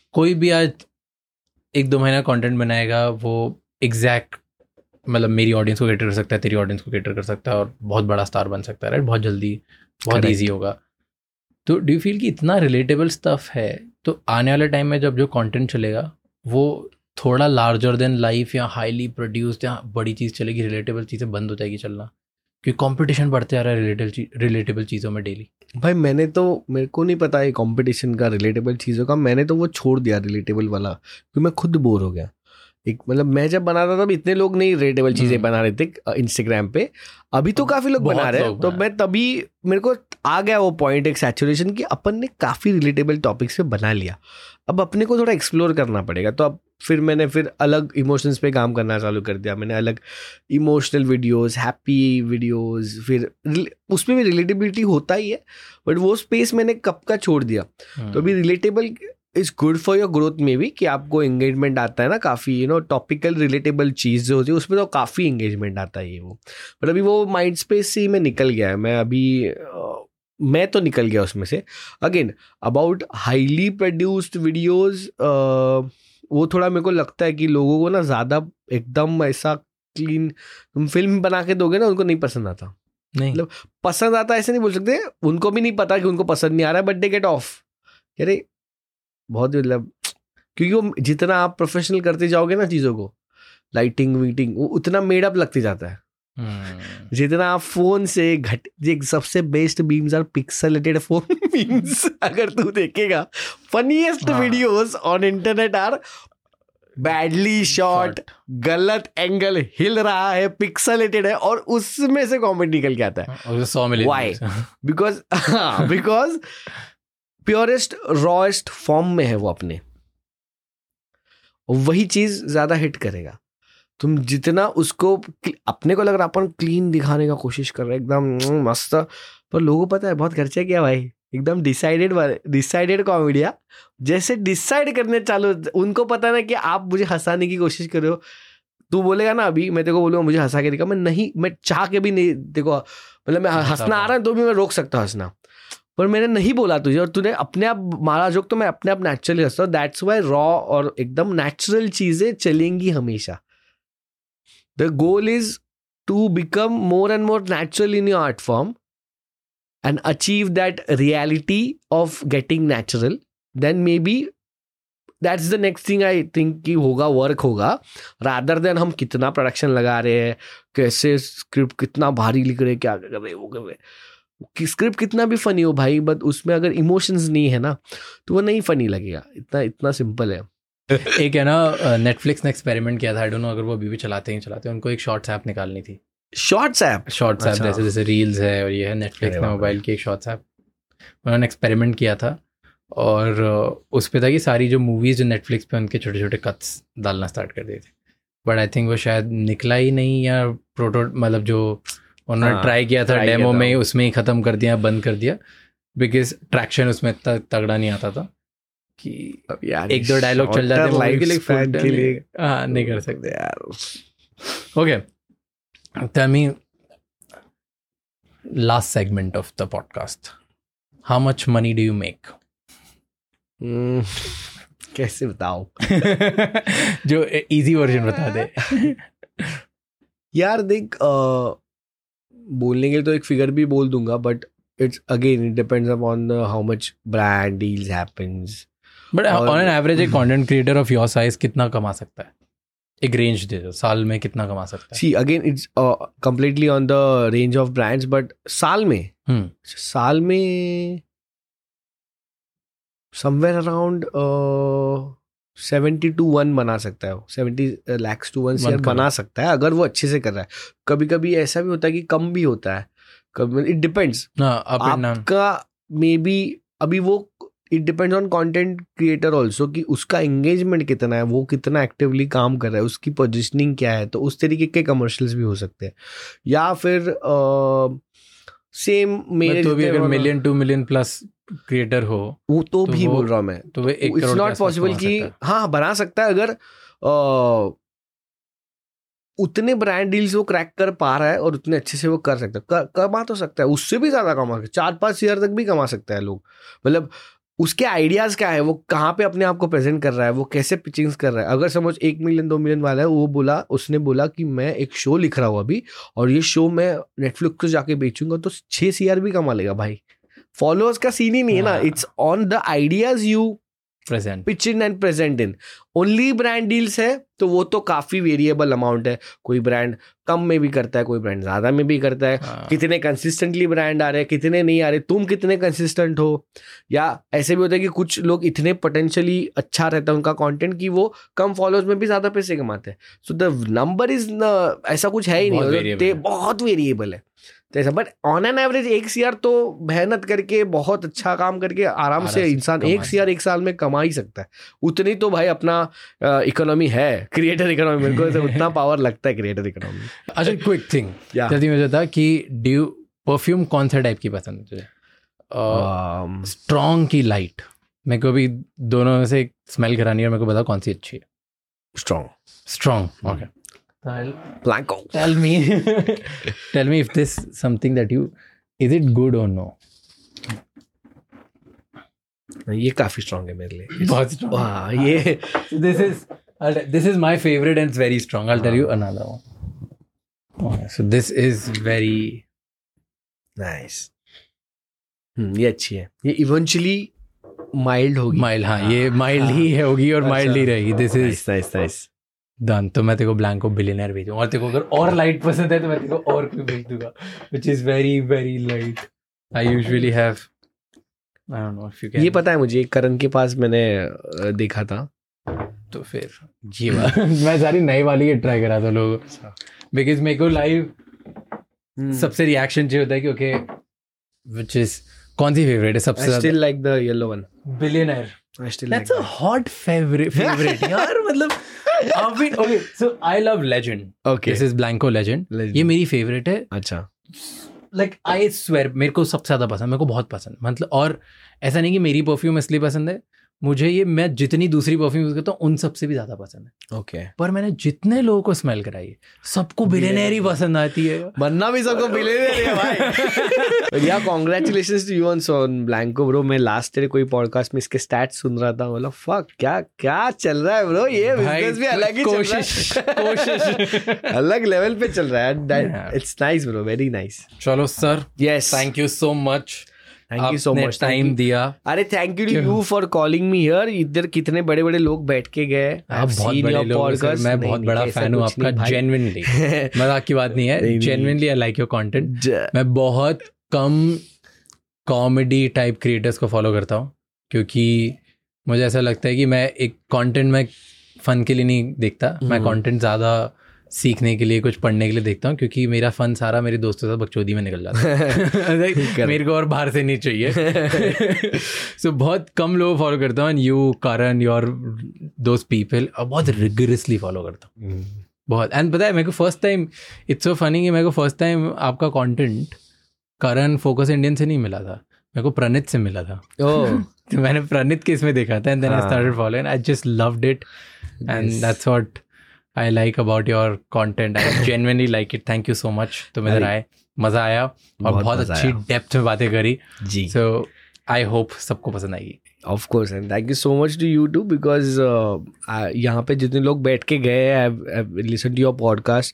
[SPEAKER 2] कोई भी आज 1-2 महीना कंटेंट बनाएगा, वो एग्जैक्ट मतलब मेरी ऑडियंस को कैटर कर सकता है, तेरी ऑडियंस को कैटर कर सकता है और बहुत बड़ा स्टार बन सकता है, राइट? बहुत जल्दी, बहुत ईजी होगा. तो डू यू फील कि इतना रिलेटेबल स्टफ है, तो आने वाले टाइम में जब जो कंटेंट चलेगा वो थोड़ा लार्जर देन लाइफ या हाईली प्रोड्यूस्ड या बड़ी चीज़ चलेगी, रिलेटेबल चीज़ें बंद हो जाएगी चलना, क्योंकि कंपटीशन बढ़ते जा रहा है रिलेटेबल चीज़ों में डेली?
[SPEAKER 1] भाई मेरे को नहीं पता है कंपटीशन का, रिलेटेबल चीज़ों का. मैंने तो वो छोड़ दिया रिलेटेबल वाला, क्योंकि मैं खुद बोर हो गया. एक मतलब मैं जब बनाता था इतने लोग नहीं रिलेटेबल चीजें बना रहे थे इंस्टाग्राम पे. अभी तो काफी लोग बना रहे हैं. तो मैं तभी मेरे को आ गया वो पॉइंट, एक सैचुरेशन, कि अपन ने काफी रिलेटेबल टॉपिक्स पे बना लिया, अब अपने को थोड़ा एक्सप्लोर करना पड़ेगा. तो अब फिर मैंने अलग इमोशंस पे काम करना चालू कर दिया. मैंने अलग इमोशनल वीडियोस, हैप्पी वीडियोस, फिर उसमें भी रिलेटेबिलिटी होता ही है, बट वो स्पेस मैंने कब का छोड़ दिया. तो अभी relatable is good for your growth में भी, कि आपको एंगेजमेंट आता है ना काफ़ी, टॉपिकल रिलेटेबल चीज़ जो होती है उसमें तो काफ़ी एंगेजमेंट आता है वो. बट अभी वो माइंड स्पेस से ही मैं निकल गया है. मैं तो निकल गया उसमें से. Again about highly produced videos, वो थोड़ा मेरे को लगता है कि लोगों को ना ज़्यादा एकदम ऐसा क्लीन तुम फिल्म बना के दोगे ना, उनको नहीं पसंद आता.
[SPEAKER 2] नहीं
[SPEAKER 1] मतलब पसंद आता ऐसे नहीं बोल सकते, उनको भी नहीं पता कि उनको पसंद नहीं आ रहा है, बट दे गेट ऑफ. अरे बहुत मतलब, क्योंकि वो जितना आप प्रोफेशनल करते जाओगे ना चीज़ों को, लाइटिंग वीटिंग, वो उतना मेडअप लगते जाता है. जितना आप फोन से सबसे best memes are pixelated phone memes. अगर तू देखेगा funniest videos on internet are badly shot, गलत एंगल हिल रहा है, पिक्सेलेटेड है, और उसमें से कमेंट निकल के आता है.
[SPEAKER 2] 100 million.
[SPEAKER 1] Why? Because purest rawest form में है वो अपने, वही चीज ज्यादा हिट करेगा. तुम जितना उसको, अपने को लग रहा अपन क्लीन दिखाने का कोशिश कर रहे हैं एकदम मस्त, पर लोगों को पता है बहुत खर्चा किया भाई, एकदम डिसाइडेड कॉमेडिया. जैसे डिसाइड करने चालू, उनको पता है ना कि आप मुझे हंसाने की कोशिश कर रहे हो. तू बोलेगा ना अभी, मैं तेरे को बोलूंगा मुझे हंसा के दिखा, मैं चाह के भी नहीं, देखो मतलब मैं हंसना आ रहा है तो भी मैं रोक सकता हूँ हंसना, पर मैंने नहीं बोला तुझे और तूने अपने आप मारा जोक, तो मैं अपने आप नेचुरली हंसता हूँ. दैट्स वाई रॉ और एकदम नेचुरल चीजें चलेंगी हमेशा. The goal is to become more and more natural in your art form and achieve that reality of getting natural. Then maybe that's the next thing I think कि होगा, work होगा, rather than हम कितना production लगा रहे हैं, कैसे script कितना भारी लिख रहे हैं, क्या कर रहे हैं, वो कर रहे हैं. स्क्रिप्ट कितना भी फनी हो भाई, बट उसमें अगर इमोशंस नहीं है ना तो वो नहीं फनी लगेगा. इतना सिंपल है.
[SPEAKER 2] एक है ना, नेटफ्लिक्स ने एक्सपेरिमेंट किया था, आई डोंट नो अगर वो अभी भी चलाते हैं, उनको एक शॉर्ट्स ऐप निकालनी थी. शॉर्ट्स ऐप जैसे रील्स है और ये है, नेटफ्लिक्स ने मोबाइल की एक शॉर्ट्स ऐप, उन्होंने एक्सपेरिमेंट किया था. और उस पे था कि सारी जो मूवीज जो नेटफ्लिक्स पे उनके छोटे छोटे कट्स डालना स्टार्ट कर दिए थे. बट आई थिंक वो शायद निकला ही नहीं, या मतलब जो उन्होंने ट्राई किया था डेमो में, उसमें ही ख़त्म कर दिया, बंद कर दिया, बिकॉज ट्रैक्शन उसमें इतना तगड़ा नहीं आता था कि 1-2 डायलॉग चल जाते हैं, हाँ नहीं कर सकते यार. Okay, tell me, last segment of the podcast, how much money do you make?
[SPEAKER 1] कैसे बताओ?
[SPEAKER 2] जो इजी वर्जन बता दे.
[SPEAKER 1] यार देख, बोलने के लिए तो एक फिगर भी बोल दूंगा, but it's again it depends upon how much brand deals happens.
[SPEAKER 2] But on an average एक content creator of your size कितना कमा सकता है? एक रेंज दे दो, साल में कितना कमा सकता है?
[SPEAKER 1] See again it's completely on the range of brands, but साल में समवेयर अराउंड 70 to 1 बना सकता है, 70 lakhs to 1 शेयर बना सकता है अगर वो अच्छे से कर रहा है. कभी कभी ऐसा भी होता है कि कम भी होता है, कभी इट डिपेंड्स आपका मे बी. अभी वो it depends on content creator also कि उसका एंगेजमेंट कितना है, वो कितना एक्टिवली काम कर रहा है, उसकी पोजिशनिंग क्या है. तो उस तरीके के कमर्शियल्स भी हो सकते हैं. या फिर सेम मेरे
[SPEAKER 2] तो भी अगर 1 million 2 million प्लस क्रिएटर हो,
[SPEAKER 1] वो तो भी बोल रहा हूँ मैं,
[SPEAKER 2] तो वे 1
[SPEAKER 1] इट्स नॉट पॉसिबल कि हाँ बना सकता है अगर उतने ब्रांड डील्स वो क्रैक कर पा रहा है और उतने अच्छे से वो कर सकता है. कमा तो सकता है, उससे भी ज्यादा कमा सकता है, 4-5 ईयर तक भी कमा सकता है लोग. मतलब उसके आइडियाज क्या है, वो कहाँ पे अपने आप को प्रेजेंट कर रहा है, वो कैसे पिचिंग्स कर रहा है. अगर समझ 1 मिलियन 2 मिलियन वाला है, उसने बोला कि मैं एक शो लिख रहा हूँ अभी और ये शो मैं नेटफ्लिक्स को जाके बेचूंगा तो 6 CR भी कमा लेगा भाई. फॉलोअर्स का सीन ही नहीं है ना, it's on the ideas you
[SPEAKER 2] present,
[SPEAKER 1] pitch in and present in. Only brand deals है तो वो तो काफी वेरिएबल अमाउंट है. कोई ब्रांड कम में भी करता है, कोई ब्रांड ज्यादा में भी करता है. कितने कंसिस्टेंटली ब्रांड आ रहे हैं, कितने नहीं आ रहे, तुम कितने कंसिस्टेंट हो. या ऐसे भी होता है कि कुछ लोग इतने पोटेंशियली अच्छा रहता है उनका कंटेंट कि वो कम फॉलोअर्स में भी ज्यादा पैसे कमाते हैं. सो द नंबर इज ऐसा कुछ है ही नहीं, बहुत वेरिएबल है. But on an average 1 CR तो मेहनत करके बहुत अच्छा काम करके आराम से इंसान 1 CR 1 साल में कमा ही सकता है. उतनी तो भाई अपना इकोनॉमी है, क्रिएटर इकोनॉमी. मेरे को तो उतना पावर लगता है क्रिएटर इकोनॉमी.
[SPEAKER 2] अच्छा, क्विक थिंग जल्दी मुझे बता कि ड्यू परफ्यूम कौन सा टाइप की पसंद है तुझे? स्ट्रॉन्ग की लाइट? मेरे को भी दोनों में से स्मेल करानी है, मेरे को बता कौन सी अच्छी है. Strong. Okay.
[SPEAKER 1] Blanco.
[SPEAKER 2] Tell me if this something that is it good or no?
[SPEAKER 1] ये काफी स्ट्रॉन्ग है मेरे लिए.
[SPEAKER 2] बहुत स्ट्रॉन्ग.
[SPEAKER 1] वाह, ये
[SPEAKER 2] this is my favorite and it's very strong. I'll tell you another one. So this is very
[SPEAKER 1] nice. ये अच्छी है. ये eventually mild होगी.
[SPEAKER 2] Mild, हाँ, ये mild ही होगी और mild ही रहेगी. This is
[SPEAKER 1] nice.
[SPEAKER 2] डन. तो मैं तेरे को ब्लैंको बिलियनर भेजूंगा और तेरे को अगर और लाइट पसंद है तो मैं तेरे को और कोई भेज दूंगा which is very very light. I usually have, I don't know if you can.
[SPEAKER 1] ये पता है मुझे, करण के पास मैंने देखा था.
[SPEAKER 2] तो फिर ये मैं सारी नई वाली ये ट्राई करा था लोगों, बिकॉज मेरे को लाइव सबसे रिएक्शन जो होता है कि ओके व्हिच इज कौन सी फेवरेट है सबसे.
[SPEAKER 1] I still like the yellow one,
[SPEAKER 2] billionaire.
[SPEAKER 1] I still
[SPEAKER 2] that's a hot favourite यार. मतलब okay, so I love Legend.
[SPEAKER 1] Okay.
[SPEAKER 2] This is Blanco Legend. ये मेरी फेवरेट है.
[SPEAKER 1] अच्छा.
[SPEAKER 2] Like I swear मेरे को सबसे ज्यादा पसंद, मेरे को बहुत पसंद. मतलब और ऐसा नहीं कि मेरी परफ्यूम इसलिए पसंद है, मुझे ये, मैं जितनी दूसरी परफ्यूम यूज करता हूँ उन सबसे भी ज्यादा पसंद है.
[SPEAKER 1] ओके.
[SPEAKER 2] पर मैंने जितने लोगों को स्मेल कराई है सबको बिलियनर ही पसंद आती है.
[SPEAKER 1] बनना भी सबको बिलियनर है भाई. या congratulations to you on Blanco bro. मैं लास्ट तेरे कोई पॉडकास्ट में इसके स्टैट्स सुन रहा था, मतलब फक क्या चल रहा है ब्रो. ये बिजनेस भी अलग ही कोशिश अलग लेवल पे चल रहा है. It's nice bro, very nice.
[SPEAKER 2] चलो sir,
[SPEAKER 1] yes,
[SPEAKER 2] thank you so much.
[SPEAKER 1] Thank you so much,
[SPEAKER 2] time दिया.
[SPEAKER 1] अरे thank you for calling me here. इधर कितने बड़े बड़े लोग बैठ के गए.
[SPEAKER 2] बहुत बड़े लोग, मैं बहुत बड़ा फैन हूँ आपका, जेन्युइनली. मजाक की बात नहीं है, genuinely I like your content. मैं बहुत कम कॉमेडी टाइप क्रिएटर्स को फॉलो करता हूँ क्योंकि मुझे ऐसा लगता है कि मैं एक कंटेंट में फन के लिए नहीं देखता. मैं कंटेंट ज़्यादा सीखने के लिए, कुछ पढ़ने के लिए देखता हूँ क्योंकि मेरा फन सारा मेरे दोस्तों के साथ बकचोदी में निकल जाता है. मेरे को और बाहर से नहीं चाहिए. सो बहुत कम लोग फॉलो करता हूँ. You, Karan, your those people, और बहुत रिगरसली फॉलो करता हूँ बहुत. एंड पता है मेरे को first time, it's so funny कि मेरे को फर्स्ट टाइम आपका कंटेंट करण फोकस इंडियन से नहीं मिला था, मेरे को प्रणित से मिला था. तो मैंने प्रणित के इसमें देखा था and then I started following. I just loved it and that's what I like about your content. I genuinely like it. Thank you so much. तुम इधर आए, मजा आया और बहुत अच्छी डेप्थ में बातें करी जी. So I hope सबको पसंद आएगी.
[SPEAKER 1] Of course, and thank you so much to you too because यहाँ पे जितने लोग बैठ के गए, I've listened to your podcast.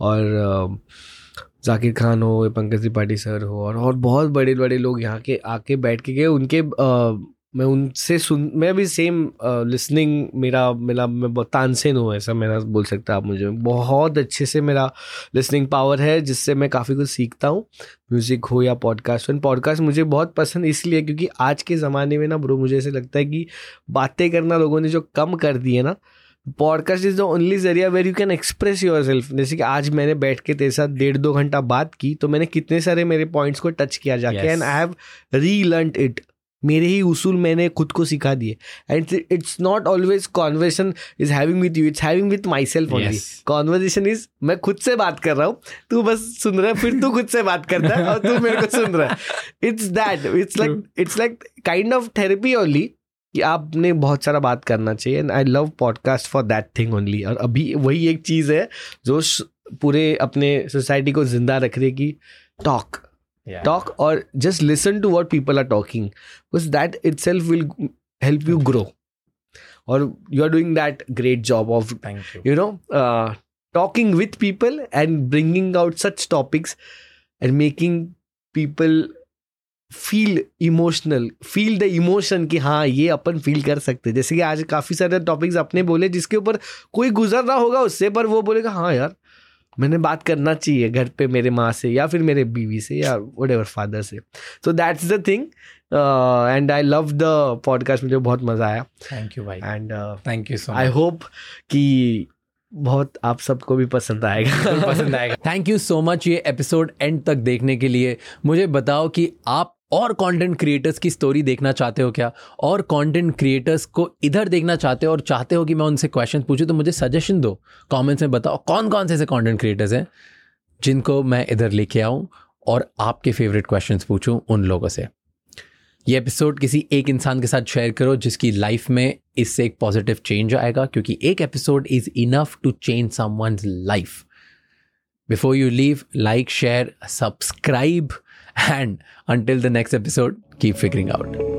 [SPEAKER 1] और जाकिर खान हो, पंकज त्रिपाठी सर हो, और बहुत बड़े बड़े लोग यहाँ के आके बैठ के गए. उनके मैं उनसे मैं भी सेम लिसनिंग मैं बहुत तानसेन हूँ, ऐसा मेरा बोल सकता आप मुझे. बहुत अच्छे से मेरा लिसनिंग पावर है जिससे मैं काफ़ी कुछ सीखता हूँ, म्यूज़िक हो या पॉडकास्ट. पॉडकास्ट मुझे बहुत पसंद इसलिए क्योंकि आज के ज़माने में ना ब्रो मुझे ऐसे लगता है कि बातें करना लोगों ने जो कम कर दी है ना, पॉडकास्ट इज द ओनली जरिया where you can express yourself. जैसे कि आज मैंने बैठ के तेरे साथ 1.5-2 घंटा बात की तो मैंने कितने सारे मेरे पॉइंट्स को टच किया जाके and I have relearned it. मेरे ही उसूल मैंने खुद को सिखा दिए. And it's not always conversation is having with you, it's having with myself only. Conversation is मैं खुद से बात कर रहा हूँ, तू बस सुन रहा है, फिर तू खुद से बात करता है और तू मेरे को सुन रहा है. It's that, it's like kind of therapy only कि आपने बहुत सारा बात करना चाहिए. And I love podcast for that thing only. और अभी वही एक चीज़ है जो पूरे अपने सोसाइटी को जिंदा रख रही है कि talk talk or just listen to what people are talking, because that itself will help you grow. Or you are doing that great job of, talking with people and bringing out such topics and making people feel the emotion कि हाँ ये अपन feel कर सकते हैं. जैसे कि आज काफी सारे टॉपिक्स अपने बोले जिसके ऊपर कोई गुजर रहा होगा उससे, पर वो बोलेगा हाँ यार मैंने बात करना चाहिए घर पे मेरे माँ से या फिर मेरे बीवी से या व्हाटएवर फादर से. So that's the thing and I love the podcast. मुझे बहुत मजा आया.
[SPEAKER 2] थैंक यू भाई.
[SPEAKER 1] And
[SPEAKER 2] thank you so much.
[SPEAKER 1] I hope कि बहुत आप सबको भी पसंद आएगा.
[SPEAKER 2] थैंक यू सो मच ये एपिसोड एंड तक देखने के लिए. मुझे बताओ कि आप और कंटेंट क्रिएटर्स की स्टोरी देखना चाहते हो क्या, और कंटेंट क्रिएटर्स को इधर देखना चाहते हो और चाहते हो कि मैं उनसे क्वेश्चन पूछूं, तो मुझे सजेशन दो. कमेंट्स में बताओ कौन कौन से ऐसे कंटेंट क्रिएटर्स हैं जिनको मैं इधर लेके आऊं और आपके फेवरेट क्वेश्चंस पूछूं उन लोगों से. ये एपिसोड किसी एक इंसान के साथ शेयर करो जिसकी लाइफ में इससे एक पॉजिटिव चेंज आएगा, क्योंकि एक episode is enough to change someone's life. Before you leave, like, share, subscribe, and until the next episode, keep figuring out.